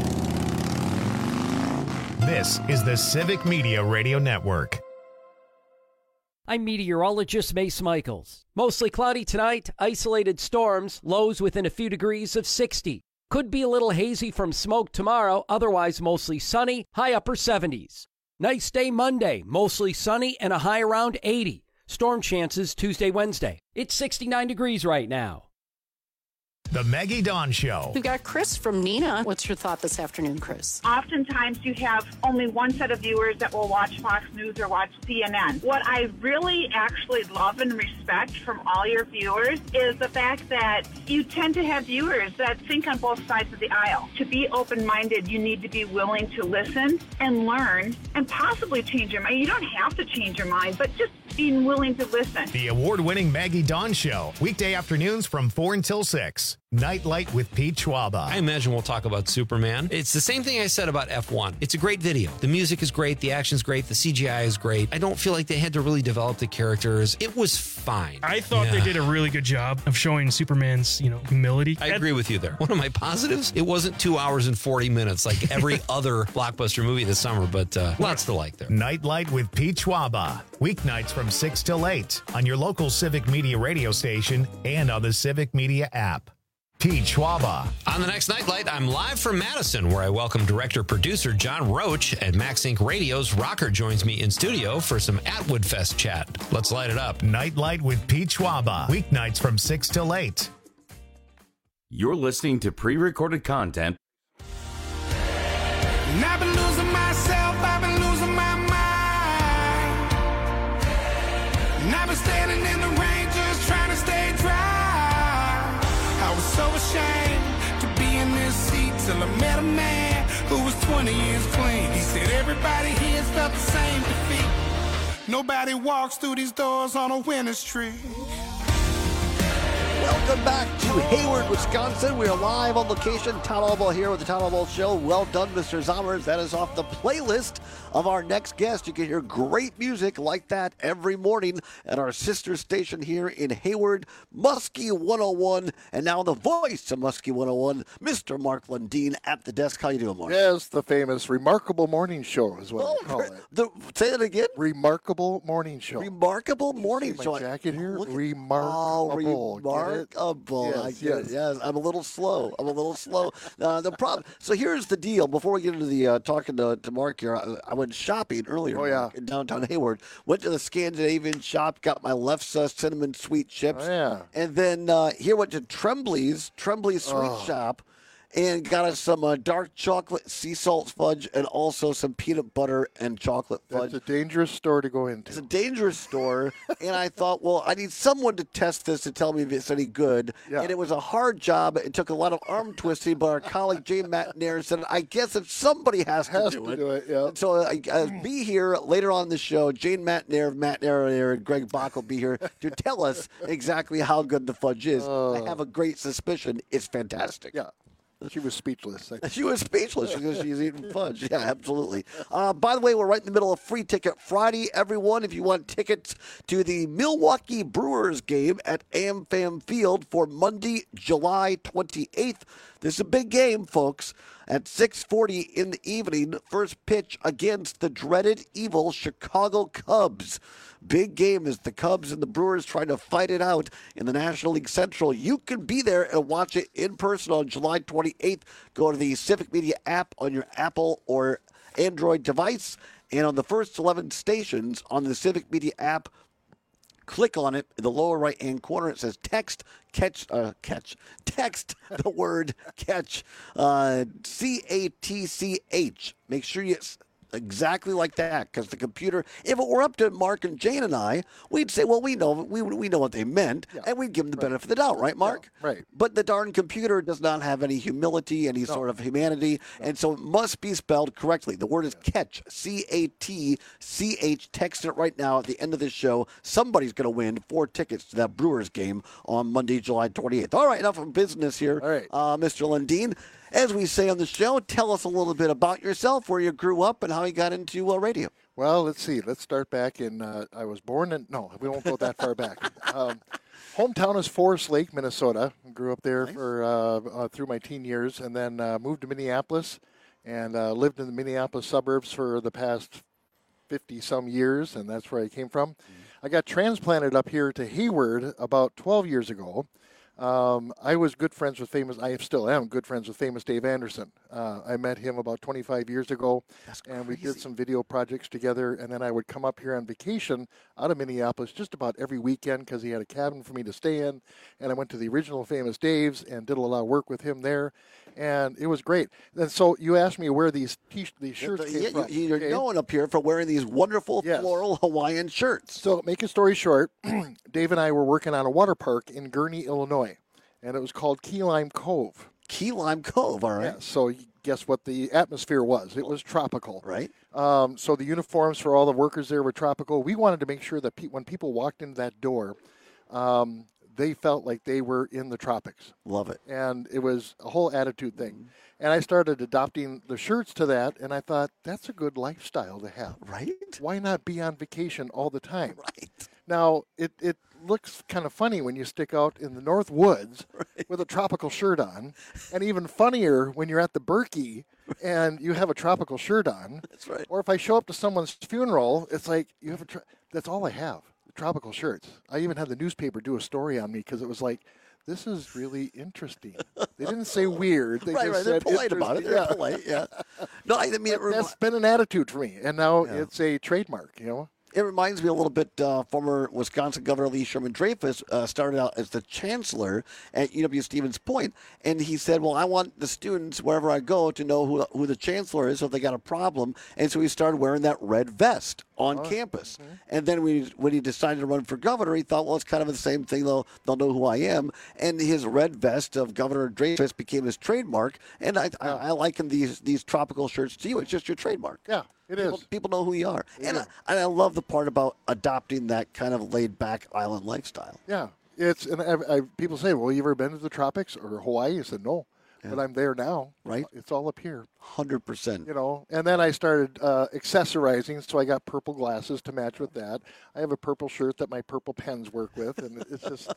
This is the Civic Media Radio Network. I'm meteorologist Mace Michaels. Mostly cloudy tonight, isolated storms, lows within a few degrees of sixty. Could be a little hazy from smoke tomorrow, otherwise mostly sunny, high upper seventies. Nice day Monday, mostly sunny and a high around eighty. Storm chances Tuesday, Wednesday. It's sixty-nine degrees right now. The Maggie Dawn Show. We've got Chris from Neenah. What's your thought this afternoon, Chris? Oftentimes you have only one set of viewers that will watch Fox News or watch C N N. What I really actually love and respect from all your viewers is the fact that you tend to have viewers that think on both sides of the aisle. To be open-minded, you need to be willing to listen and learn and possibly change your mind. You don't have to change your mind, but just being willing to listen. The award-winning Maggie Dawn Show. Weekday afternoons from four until six. Nightlight with Pete Schwaba. I imagine we'll talk about Superman. It's the same thing I said about F one. It's a great video. The music is great. The action's great. The C G I is great. I don't feel like they had to really develop the characters. It was fine. I thought yeah. they did a really good job of showing Superman's, you know, humility. I agree with you there. One of my positives, it wasn't two hours and forty minutes like every other blockbuster movie this summer, but uh, lots to like there. Nightlight with Pete Schwaba. Weeknights from six till eight on your local Civic Media radio station and on the Civic Media app. Pete Schwaba. On the next Nightlight, I'm live from Madison, where I welcome director-producer John Roach, and Max Inc Radio's Rocker joins me in studio for some Atwood Fest chat. Let's light it up. Nightlight with Pete Schwaba. Weeknights from six till eight. You're listening to pre-recorded content. And I've been losing myself, I've been losing my mind. And I've been standing in the rain just trying to stay dry. I was so ashamed till I met a man who was twenty years clean. He said everybody here felt the same defeat. Nobody walks through these doors on a winter street. Welcome back to Hayward, Wisconsin. We are live on location. Todd Albaugh here with the Todd Albaugh Show. Well done, Mister Zommers. That is off the playlist of our next guest. You can hear great music like that every morning at our sister station here in Hayward, Muskie one oh one. And now the voice of Muskie one oh one, Mister Mark Lundeen at the desk. How you doing, Mark? Yes, the famous Remarkable Morning Show is what oh, I call it. The, say it again. Remarkable Morning Show. Remarkable Morning my Show. jacket here. Look, remarkable. Oh, remarkable. I Yes, get yes. it. Yes, I'm a little slow. I'm a little slow. Uh, the problem. So here's the deal. Before we get into the uh, talking to, to Mark here, I, I went shopping earlier. Oh, yeah. In downtown Hayward. Went to the Scandinavian shop. Got my Lefse cinnamon sweet chips. Oh, yeah. And then uh, here went to Tremblay's Tremblay's sweet Oh. shop. And got us some uh, dark chocolate sea salt fudge and also some peanut butter and chocolate fudge. That's a dangerous store to go into. It's a dangerous store, and I thought, well, I need someone to test this to tell me if it's any good. Yeah. And it was a hard job. It took a lot of arm twisting, but our colleague Jay Matnair said, I guess if somebody has to Has do to it. do it, yeah. And so I, I'll be here later on in the show. Jane Matnair of Matnair and Greg Bach will be here to tell us exactly how good the fudge is. Oh. I have a great suspicion it's fantastic. Yeah. She was speechless. I She was speechless because she's eating fudge. Yeah, absolutely. Uh, by the way, we're right in the middle of Free Ticket Friday, everyone. If you want tickets to the Milwaukee Brewers game at AmFam Field for Monday, July twenty-eighth. This is a big game, folks. At six forty in the evening, first pitch against the dreaded evil Chicago Cubs. Big game as the Cubs and the Brewers trying to fight it out in the National League Central. You can be there and watch it in person on July twenty-eighth. Go to the Civic Media app on your Apple or Android device. And on the first eleven stations on the Civic Media app, click on it in the lower right-hand corner. It says text, catch, uh, catch, text the word catch, uh, C A T C H. Make sure you... Exactly like that, because the computer, if it were up to Mark and Jane and I, we'd say, well, we know we, we know what they meant, yeah. and we'd give them the right. benefit of the doubt, right, Mark? Yeah, right. But the darn computer does not have any humility, any no. sort of humanity, no. and so it must be spelled correctly. The word is catch, C A T C H. Text it right now at the end of this show. Somebody's going to win four tickets to that Brewers game on Monday, July twenty-eighth. All right, enough of business here, All right. uh, Mister Lundeen. As we say on the show, tell us a little bit about yourself, where you grew up, and how you got into uh, radio. Well, let's see. Let's start back in, uh, I was born in, no, we won't go that far back. Um, hometown is Forest Lake, Minnesota. Grew up there nice. for uh, uh, through my teen years, and then uh, moved to Minneapolis, and uh, lived in the Minneapolis suburbs for the past fifty-some years, and that's where I came from. Mm-hmm. I got transplanted up here to Hayward about twelve years ago. Um, I was good friends with famous, I still am good friends with famous Dave Anderson. Uh, I met him about twenty-five years ago, and we did some video projects together, and then I would come up here on vacation out of Minneapolis just about every weekend because he had a cabin for me to stay in, and I went to the original Famous Dave's and did a lot of work with him there, and it was great. And so you asked me where these t- these shirts yeah, came from. You're okay? known up here for wearing these wonderful yes. floral Hawaiian shirts. So make a story short, Dave and I were working on a water park in Gurnee, Illinois. And it was called Key Lime Cove. Key Lime Cove, all right. Yeah, so guess what the atmosphere was? It was tropical. Right. Um, so the uniforms for all the workers there were tropical. We wanted to make sure that pe- when people walked into that door, um, they felt like they were in the tropics. Love it. And it was a whole attitude thing. Mm-hmm. And I started adopting the shirts to that, and I thought, that's a good lifestyle to have. Right. Why not be on vacation all the time? Right. Now, it, it looks kind of funny when you stick out in the North Woods right. with a tropical shirt on, and even funnier when you're at the Berkey and you have a tropical shirt on. That's right. Or if I show up to someone's funeral, it's like, you have a tra- that's all I have, tropical shirts. I even had the newspaper do a story on me because it was like, this is really interesting. They didn't say weird. They right, just right. said They're polite about it. They're yeah. polite, yeah. No, I mean, it that's been an attitude for me, and now yeah. it's a trademark, you know? It reminds me a little bit, uh, former Wisconsin Governor Lee Sherman Dreyfus uh, started out as the chancellor at U W Stevens Point, and he said, well, I want the students, wherever I go, to know who, who the chancellor is, so if they got a problem. And so he started wearing that red vest on Oh, campus. mhm. And then when he, when he decided to run for governor, he thought, well, it's kind of the same thing. They'll, they'll know who I am. And his red vest of Governor Dreyfus became his trademark. And I, I, I liken these, these tropical shirts to you. It's just your trademark. Yeah, it people, is. People know who you are. And I, and I love the part about adopting that kind of laid-back island lifestyle. Yeah, it's and I, I, people say, "Well, you ever been to the tropics or Hawaii?" I said, "No," Yeah. but I'm there now. Right. It's all up here. Hundred percent. You know, and then I started uh, accessorizing, so I got purple glasses to match with that. I have a purple shirt that my purple pens work with, and it's just.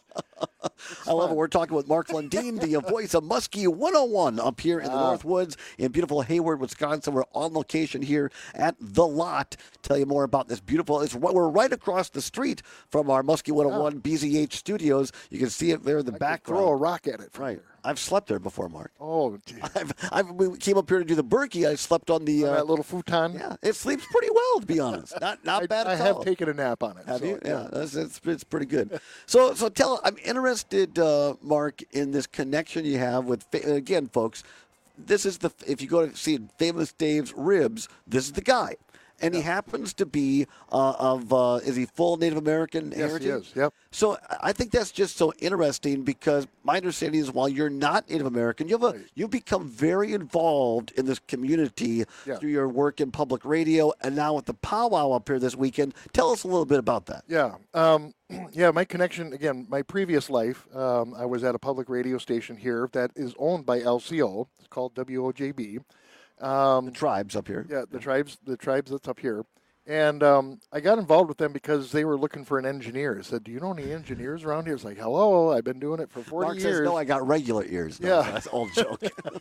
I love it. We're talking with Mark Lundeen, the voice of Muskie one oh one up here in the Ah. Northwoods in beautiful Hayward, Wisconsin. We're on location here at The Lot. Tell you more about this beautiful. It's, we're right across the street from our Muskie one oh one B Z H studios. You can see it there in the I could background. throw a rock at it. From Right. here. I've slept there before, Mark. Oh, gee. I've, I've, we came up here to do the Berkey. I slept on the. Uh, that little futon. yeah, it sleeps pretty well, to be honest. Not not I, bad I at have all. taken a nap on it. Have so, you? Yeah, that's, it's, it's pretty good. So, so tell. I'm interested, uh, Mark, in this connection you have with. Again, folks, this is the. If you go to see Famous Dave's Ribs, this is the guy, and he happens to be uh, of. Uh, is he full Native American Yes, heritage? he is. Yep. So I think that's just so interesting because my understanding is while you're not Native American, you've a, you've become very involved in this community Yeah. through your work in public radio, and now with the powwow up here this weekend. Tell us a little bit about that. Yeah. Um, yeah, my connection, again, my previous life, um, I was at a public radio station here that is owned by L C O. It's called W O J B. Um, The tribes up here. Yeah, the tribes, the tribes that's up here. And um, I got involved with them because they were looking for an engineer. I said, do you know any engineers around here? It's like, hello, I've been doing it for forty Mark years. says, no, I got regular ears. No, Yeah. that's an old joke.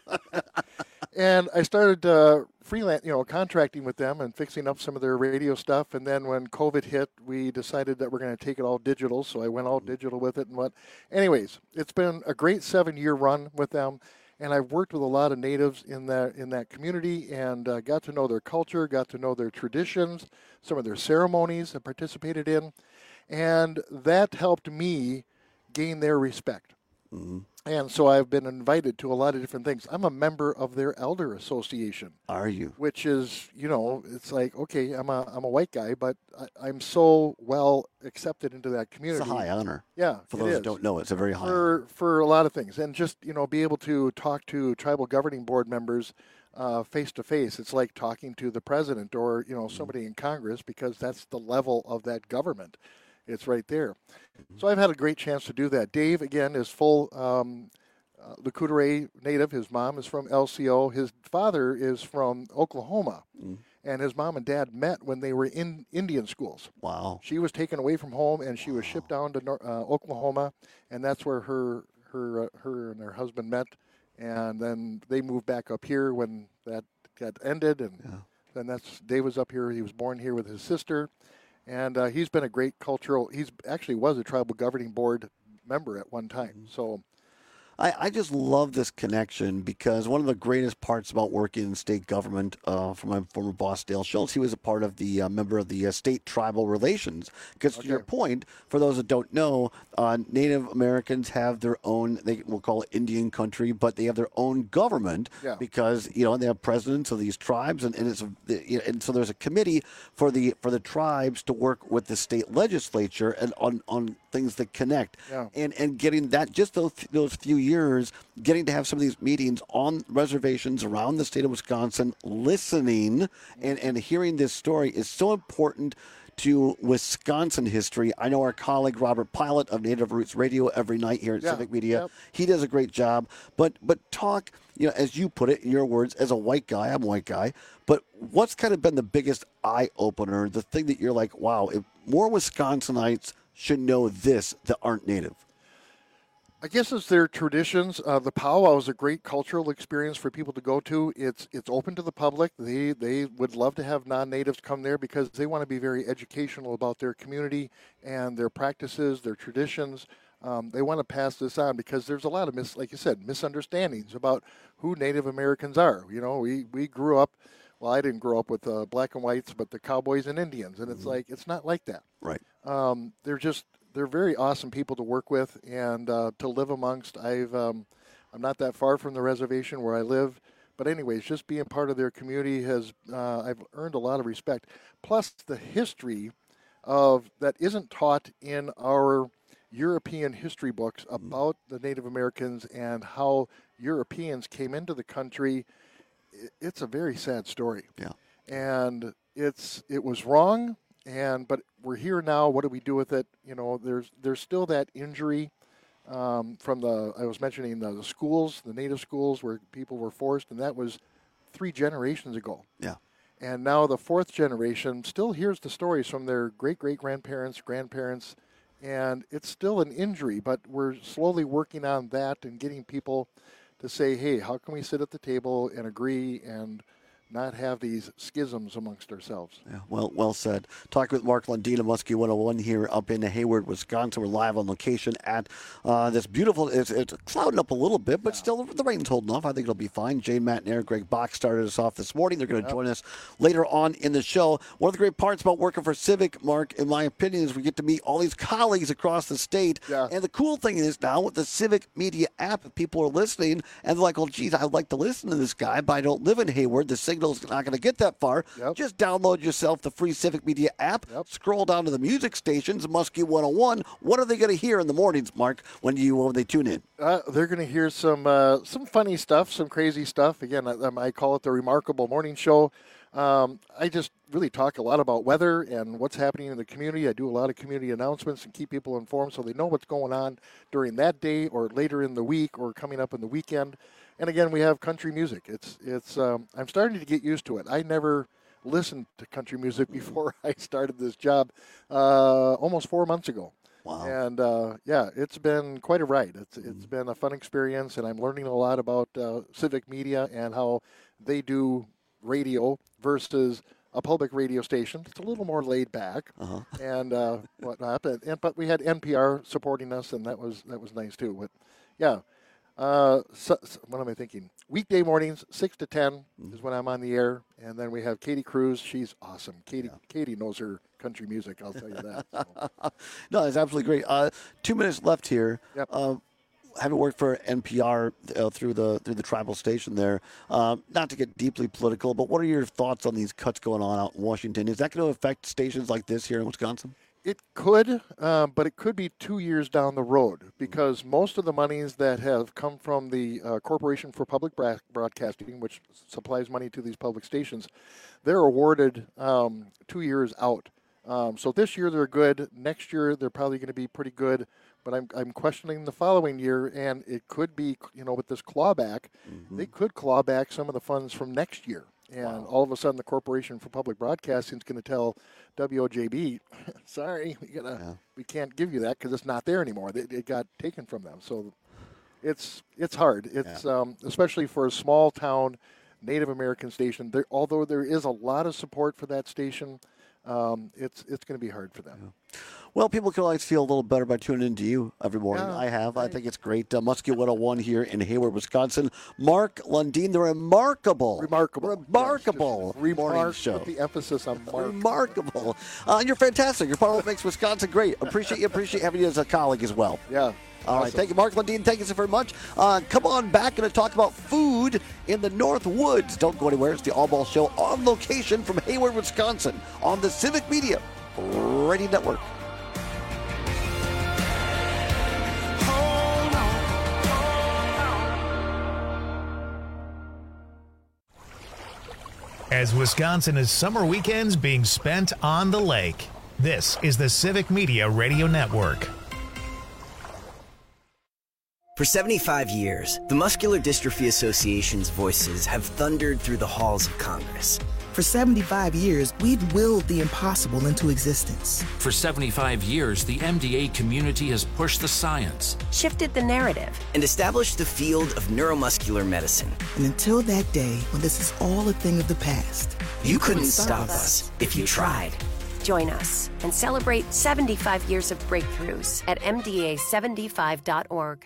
And I started uh, freelance, you know, contracting with them and fixing up some of their radio stuff. And then when COVID hit, we decided that we're going to take it all digital. So I went all digital with it and what. Anyways, it's been a great seven-year run with them. And I've worked with a lot of natives in that in that community and uh, got to know their culture, got to know their traditions, some of their ceremonies I participated in. And that helped me gain their respect. Mm-hmm. And so I've been invited to a lot of different things. I'm a member of their elder association. Are you? Which is, you know, it's like, okay, I'm a I'm a white guy, but I, I'm so well accepted into that It's community. a high honor. Yeah, For it those is. who don't know, it's a very high honor. for for a lot of things, and just you know, be able to talk to tribal governing board members uh, face to face. It's like talking to the president or you know somebody in Congress because that's the level of that government. It's right there. So I've had a great chance to do that. Dave again is full. Um, Uh, Lecoutere native. His mom is from L C O. His father is from Oklahoma. Mm. And his mom and dad met when they were in Indian schools. Wow. She was taken away from home, and she was shipped down to Nor- uh, Oklahoma, and that's where her her uh, her and her husband met. And then they moved back up here when that got ended, and Yeah. then that's Dave was up here. He was born here with his sister, and uh, he's been a great cultural. He's actually was a tribal governing board member at one time. So. I, I just love this connection because one of the greatest parts about working in state government, uh, for my former boss, Dale Schultz, he was a part of the uh, member of the uh, state tribal relations. Because to your point, for those that don't know, uh, Native Americans have their own, they will call it Indian country, but they have their own government Yeah. because, you know, they have presidents of these tribes. And, and, it's, you know, and so there's a committee for the for the tribes to work with the state legislature and on, on things that connect. Yeah. And, and getting that, just those, those few years, getting to have some of these meetings on reservations around the state of Wisconsin, listening and, and hearing this story is so important to Wisconsin history. I know our colleague Robert Pilot of Native Roots Radio every night here at Yeah, Civic Media. yep. He does a great job. But but talk, you know, as you put it in your words, as a white guy, I'm a white guy, but what's kind of been the biggest eye opener, the thing that you're like, wow, if more Wisconsinites should know this that aren't Native? I guess it's their traditions. Uh, the powwow is a great cultural experience for people to go to. It's it's open to the public. They they would love to have non-natives come there because they want to be very educational about their community and their practices, their traditions. Um, they want to pass this on because there's a lot of, mis- like you said, misunderstandings about who Native Americans are. You know, we, we grew up well, I didn't grow up with uh, black and whites, but the cowboys and Indians, and it's Mm-hmm. like it's not like that. Right. Um, they're just they're very awesome people to work with and uh, to live amongst. I've um, I'm not that far from the reservation where I live, but anyways, just being part of their community has uh, I've earned a lot of respect. Plus the history of that isn't taught in our European history books about the Native Americans and how Europeans came into the country. It's a very sad story. Yeah. And it's it was wrong, and but we're here now. What do we do with it? You know, there's there's still that injury um, from the I was mentioning the, the schools, the Native schools where people were forced, and that was three generations ago. Yeah. And now the fourth generation still hears the stories from their great great grandparents, grandparents, and it's still an injury. But we're slowly working on that and getting people to say, hey, how can we sit at the table and agree and not have these schisms amongst ourselves? Yeah, well, well said. Talking with Mark Lundin of Muskie one oh one here up in Hayward, Wisconsin. We're live on location at uh, this beautiful. It's, it's clouding up a little bit, but still the rain's holding off. I think it'll be fine. Jane McNair, Greg Bach started us off this morning. They're going to Yep. join us later on in the show. One of the great parts about working for Civic, Mark, in my opinion, is we get to meet all these colleagues across the state. Yeah. And the cool thing is now with the Civic Media app, if people are listening and they're like, "Oh, geez, I'd like to listen to this guy, but I don't live in Hayward. The signal's not going to get that far." Yep. Just download yourself the free Civic Media app. Yep. Scroll down to the music stations, Muskie one oh one. What are they going to hear in the mornings, Mark, when you when they tune in? Uh, they're going to hear some uh, some funny stuff, some crazy stuff. Again, I, I call it the Remarkable Morning Show. Um, I just really talk a lot about weather and what's happening in the community. I do a lot of community announcements and keep people informed so they know what's going on during that day or later in the week or coming up in the weekend. And again, we have country music. It's it's. Um, I'm starting to get used to it. I never listened to country music before I started this job uh, almost four months ago. Wow. And uh, yeah, it's been quite a ride. It's it's been a fun experience, and I'm learning a lot about uh, Civic Media and how they do radio versus a public radio station. It's a little more laid back Uh-huh. and uh, whatnot. But, and, but we had N P R supporting us, and that was that was nice too. But yeah, uh, so, so what am I thinking? Weekday mornings, six to ten Mm-hmm. is when I'm on the air, and then we have Katie Cruz. She's awesome. Katie Katie knows her country music. I'll tell you that. So. No, it's absolutely great. Uh, two minutes left here. Yep. Uh, having worked for N P R uh, through the through the tribal station there, um, not to get deeply political, but what are your thoughts on these cuts going on out in Washington? Is that going to affect stations like this here in Wisconsin? It could, um, but it could be two years down the road because most of the monies that have come from the uh, Corporation for Public Bra- Broadcasting, which supplies money to these public stations, they're awarded um, two years out. Um, so this year they're good. Next year they're probably going to be pretty good. But I'm I'm questioning the following year, and it could be, you know, with this clawback, Mm-hmm. they could claw back some of the funds from next year. And Wow. all of a sudden, the Corporation for Public Broadcasting is going to tell W O J B, sorry, we gotta, Yeah. we can't give you that because it's not there anymore. It, it got taken from them. So it's it's hard. It's um, especially for a small town Native American station. There, although there is a lot of support for that station, um, it's it's going to be hard for them. Well, people can always feel a little better by tuning in to you every morning. Yeah, I have. I think it's great. Uh, Muskie one oh one here in Hayward, Wisconsin. Mark Lundin, the remarkable, Remarkable. remarkable Yes, morning remark show. with the emphasis on mark. Remarkable. Uh, you're fantastic. You're part of what makes Wisconsin great. Appreciate you. Appreciate having you as a colleague as well. Yeah. All right, awesome. thank you, Mark Lundin. Thank you so very much. Uh, come on back and talk about food in the North Woods. Don't go anywhere. It's the All Ball Show on location from Hayward, Wisconsin, on the Civic Media Radio Network. As Wisconsin is summer weekends being spent on the lake, this is the Civic Media Radio Network. For seventy-five years, the Muscular Dystrophy Association's voices have thundered through the halls of Congress. For seventy-five years, we've willed the impossible into existence. For seventy-five years, the M D A community has pushed the science, shifted the narrative, and established the field of neuromuscular medicine. And until that day when this is all a thing of the past, you, you couldn't stop us if you tried. Join us and celebrate seventy-five years of breakthroughs at M D A seventy-five dot org.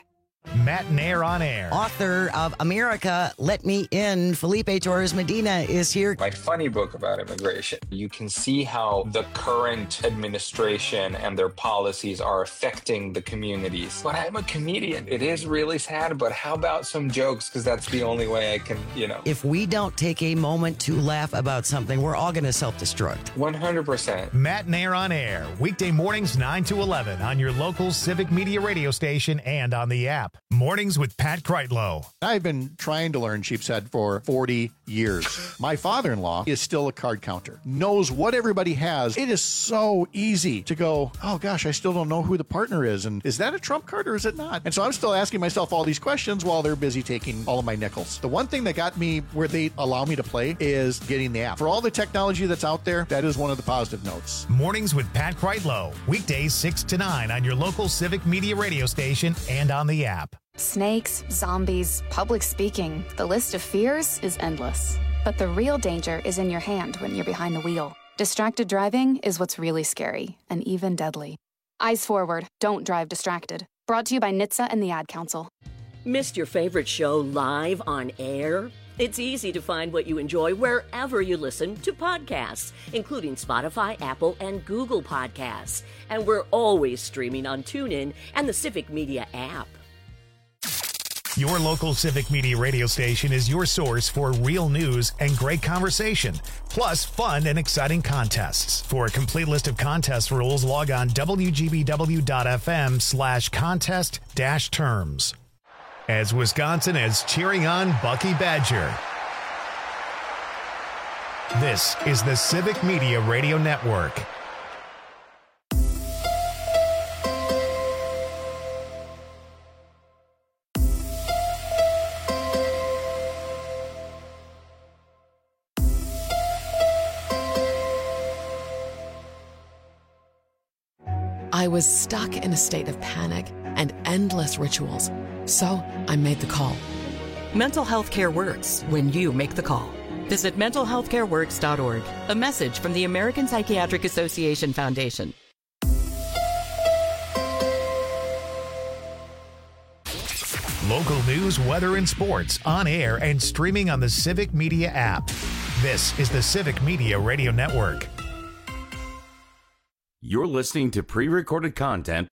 Matt Nair on air. Author of America, Let Me In, Felipe Torres Medina is here. My funny book about immigration. You can see how the current administration and their policies are affecting the communities. But I'm a comedian. It is really sad, but how about some jokes? Because that's the only way I can, you know. If we don't take a moment to laugh about something, we're all going to self-destruct. one hundred percent. Matt Nair on air, weekday mornings nine to eleven on your local Civic Media radio station and on the app. Mornings with Pat Kreitlow. I've been trying to learn Sheepshead for forty years. My father-in-law is still a card counter, knows what everybody has. It is so easy to go, oh gosh, I still don't know who the partner is. And is that a trump card or is it not? And so I'm still asking myself all these questions while they're busy taking all of my nickels. The one thing that got me where they allow me to play is getting the app. For all the technology that's out there, that is one of the positive notes. Mornings with Pat Kreitlow, weekdays six to nine on your local Civic Media radio station and on the app. Snakes, zombies, public speaking. The list of fears is endless. But the real danger is in your hand when you're behind the wheel. Distracted driving is what's really scary and even deadly. Eyes forward. Don't drive distracted. Brought to you by N H T S A and the Ad Council. Missed your favorite show live on air? It's easy to find what you enjoy wherever you listen to podcasts, including Spotify, Apple, and Google Podcasts. And we're always streaming on TuneIn and the Civic Media app. Your local Civic Media radio station is your source for real news and great conversation, plus fun and exciting contests. For a complete list of contest rules, log on W G B W dot F M slash contest dash terms. As Wisconsin is cheering on Bucky Badger. This is the Civic Media Radio Network. I was stuck in a state of panic and endless rituals, so I made the call. Mental health care works when you make the call. Visit mental health care works dot org. A message from the American Psychiatric Association Foundation. Local news, weather, and sports on air and streaming on the Civic Media app. This is the Civic Media Radio Network. You're listening to pre-recorded content.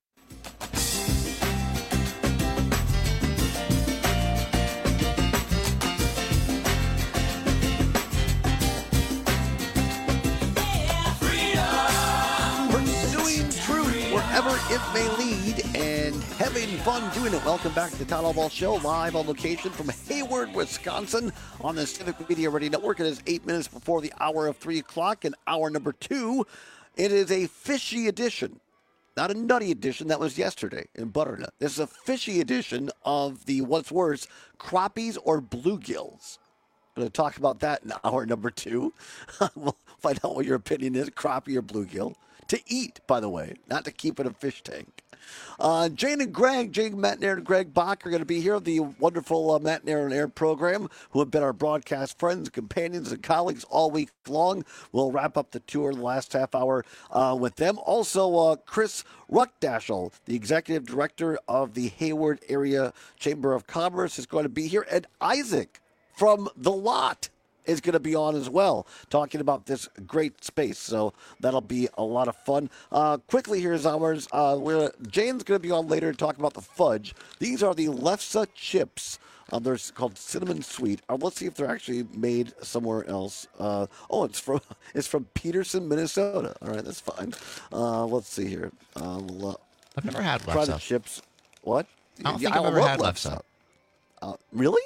Pursuing truth wherever it may lead and having fun doing it. Welcome back to the Todd Allball Show, live on location from Hayward, Wisconsin on the Civic Media Radio Network. It is eight minutes before the hour of three o'clock and hour number two. It is a fishy edition, not a nutty edition that was yesterday in Butternut. This is a fishy edition of the, what's worse, crappies or bluegills. I'm going to talk about that in hour number two. We'll find out what your opinion is, crappie or bluegill. To eat, by the way, not to keep in a fish tank. Uh, Jane and Greg, Jane, Matt Nair, and Greg Bach are going to be here, the wonderful uh, Matt Nair and Air program, who have been our broadcast friends, companions, and colleagues all week long. We'll wrap up the tour the last half hour uh, with them. Also, uh, Chris Ruckdaschel, the executive director of the Hayward Area Chamber of Commerce, is going to be here, and Isaac from The Lot is going to be on as well, talking about this great space. So that'll be a lot of fun. Uh, quickly, here's ours. Uh, we're, Jane's going to be on later to talk about the fudge. These are the Lefse chips. Uh, they're called cinnamon sweet. Uh, let's see if they're actually made somewhere else. Uh, oh, it's from it's from Peterson, Minnesota. All right, that's fine. Uh, let's see here. Uh, lo- I've never had Try the Lefse. chips. What? I don't Yeah, think I've ever love had Lefse. Lefse. Uh, really?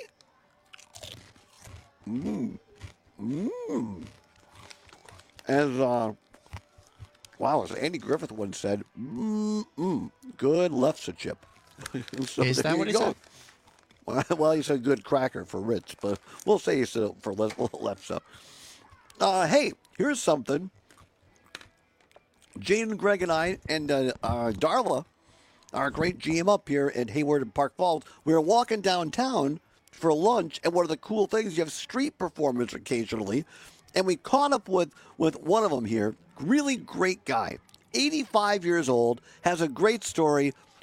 Mmm. Mmm. As, uh, wow, as Andy Griffith once said, mmm, mm, good Lefse chip. So Is there that you what he go. said? Well, well, he said good cracker for Ritz, but we'll say he said it for Le- Lefse. Uh, hey, here's something. Jane and Greg and I and uh, uh, Darla, our great G M up here at Hayward and Park Falls, we were walking downtown for lunch, and one of the cool things, you have street performers occasionally, and we caught up with, with one of them here, really great guy, eighty-five years old, has a great story,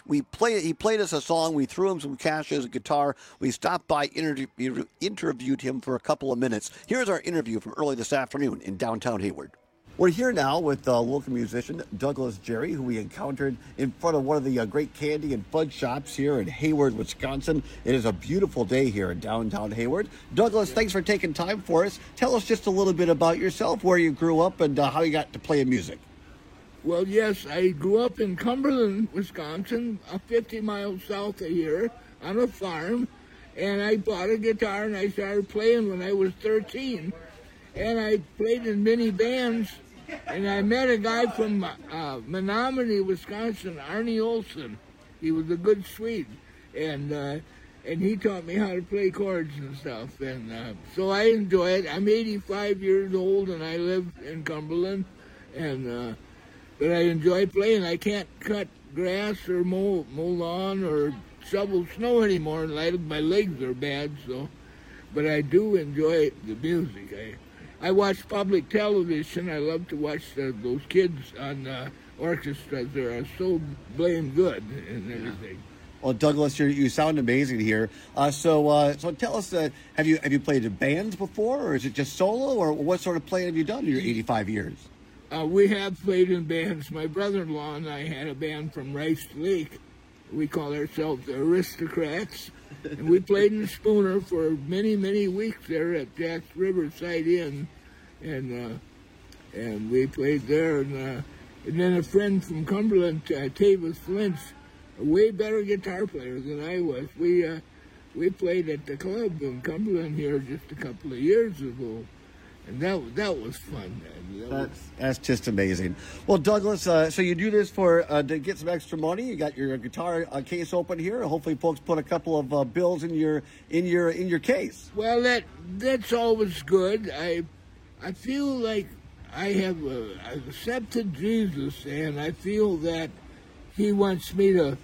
We play. He played us a song. We threw him some cash as a guitar. We stopped by, interview, interviewed him for a couple of minutes. Here's our interview from early this afternoon in downtown Hayward. We're here now with uh, local musician Douglas Jerry, who we encountered in front of one of the uh, great candy and fudge shops here in Hayward, Wisconsin. It is a beautiful day here in downtown Hayward. Douglas, thanks for taking time for us. Tell us just a little bit about yourself, where you grew up, and uh, how you got to play music. Well, yes, I grew up in Cumberland, Wisconsin, uh, fifty miles south of here, on a farm, and I bought a guitar and I started playing when I was thirteen, and I played in many bands. And I met a guy from uh, Menominee, Wisconsin, Arnie Olson. He was a good Swede, and uh, and he taught me how to play chords and stuff. And uh, so I enjoy it. I'm eighty-five years old, and I live in Cumberland, and uh, but I enjoy playing. I can't cut grass or mow mow lawn or shovel snow anymore. My legs are bad, so. But I do enjoy the music. I. I watch public television. I love to watch uh, those kids on uh, orchestras. They are so blame good and everything. Well, Douglas, you're, you sound amazing here. Uh, so, uh, so tell us, uh, have you have you played in bands before, or is it just solo, or what sort of playing have you done in your eighty-five years? Uh, we have played in bands. My brother-in-law and I had a band from Rice Lake. We call ourselves the Aristocrats. And we played in Spooner for many, many weeks there at Jack's Riverside Inn, and uh, and we played there. And, uh, and then a friend from Cumberland, uh, Tavis Lynch, a way better guitar player than I was. We uh, we played at the club in Cumberland here just a couple of years ago, and that that was fun. That That's, was, that's just amazing. Well, Douglas, uh, so you do this for uh, to get some extra money. You got your guitar uh, case open here. Hopefully, folks put a couple of uh, bills in your in your in your case. Well, that that's always good. I I feel like I have uh, I've accepted Jesus, and I feel that He wants me to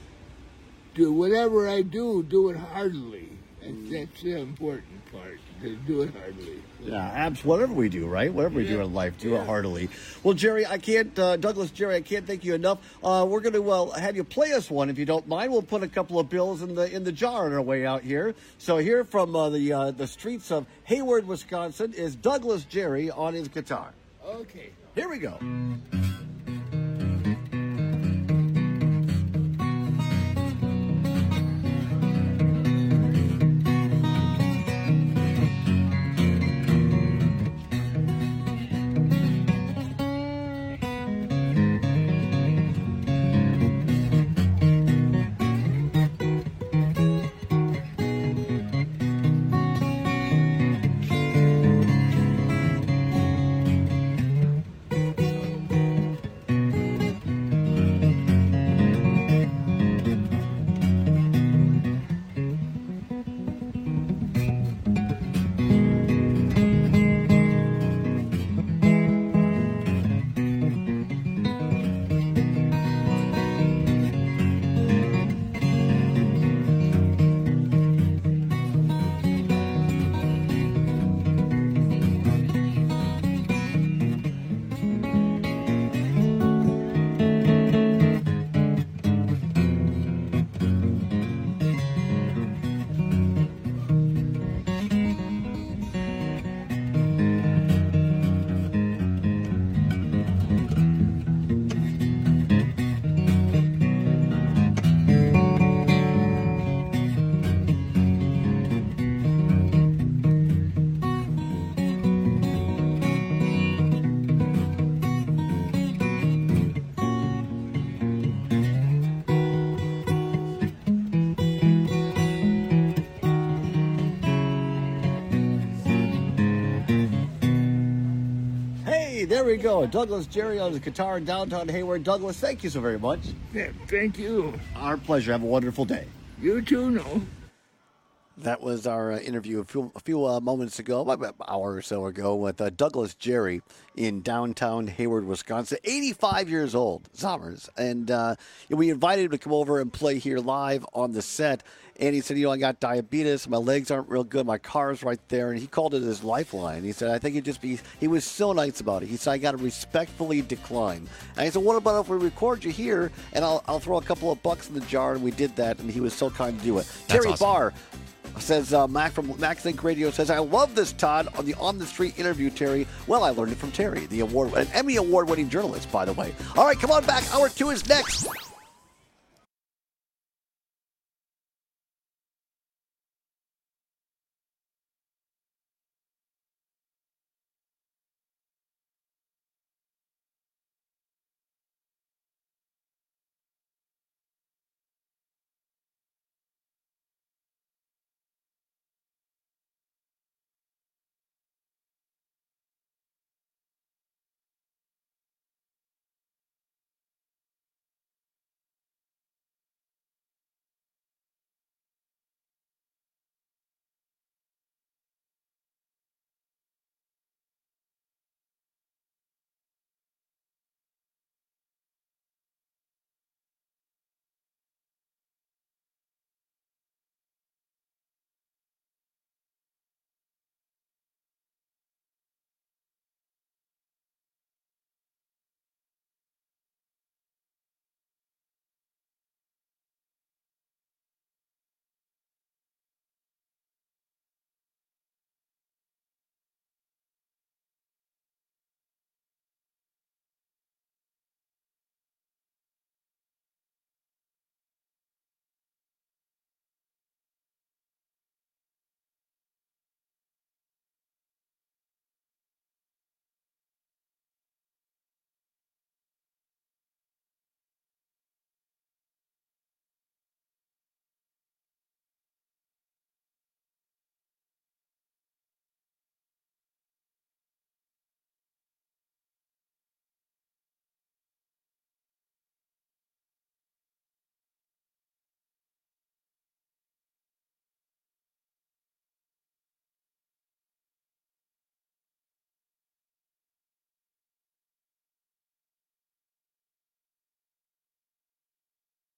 do whatever I do, do it heartily. That's, that's the important part. To do it heartily. Yeah, abs. Whatever we do, right? Whatever we yeah. do in life, do yeah. it heartily. Well, Jerry, I can't, uh, Douglas, Jerry, I can't thank you enough. Uh, we're going to well have you play us one if you don't mind. We'll put a couple of bills in the in the jar on our way out here. So here from uh, the uh, the streets of Hayward, Wisconsin, is Douglas Jerry on his guitar. Okay, here we go. There we go. Douglas Jerry on his guitar in downtown Hayward. Douglas, thank you so very much. Yeah, thank you. Our pleasure. Have a wonderful day. You too, no. That was our uh, interview a few, a few uh, moments ago, about an hour or so ago, with uh, Douglas Jerry in downtown Hayward, Wisconsin. eighty-five years old, Zommers. And uh, we invited him to come over and play here live on the set. And he said, you know, I got diabetes. My legs aren't real good. My car's right there. And he called it his lifeline. He said, I think he'd just be, he was so nice about it. He said, I got to respectfully decline. And I said, what about if we record you here and I'll, I'll throw a couple of bucks in the jar? And we did that. And he was so kind to do it. That's Terry awesome. Barr says, uh, Mac from Max Link Radio says, I love this, Todd, on the On the Street interview, Terry. Well, I learned it from Terry, the award, an Emmy Award winning journalist, by the way. All right, come on back. Hour two is next.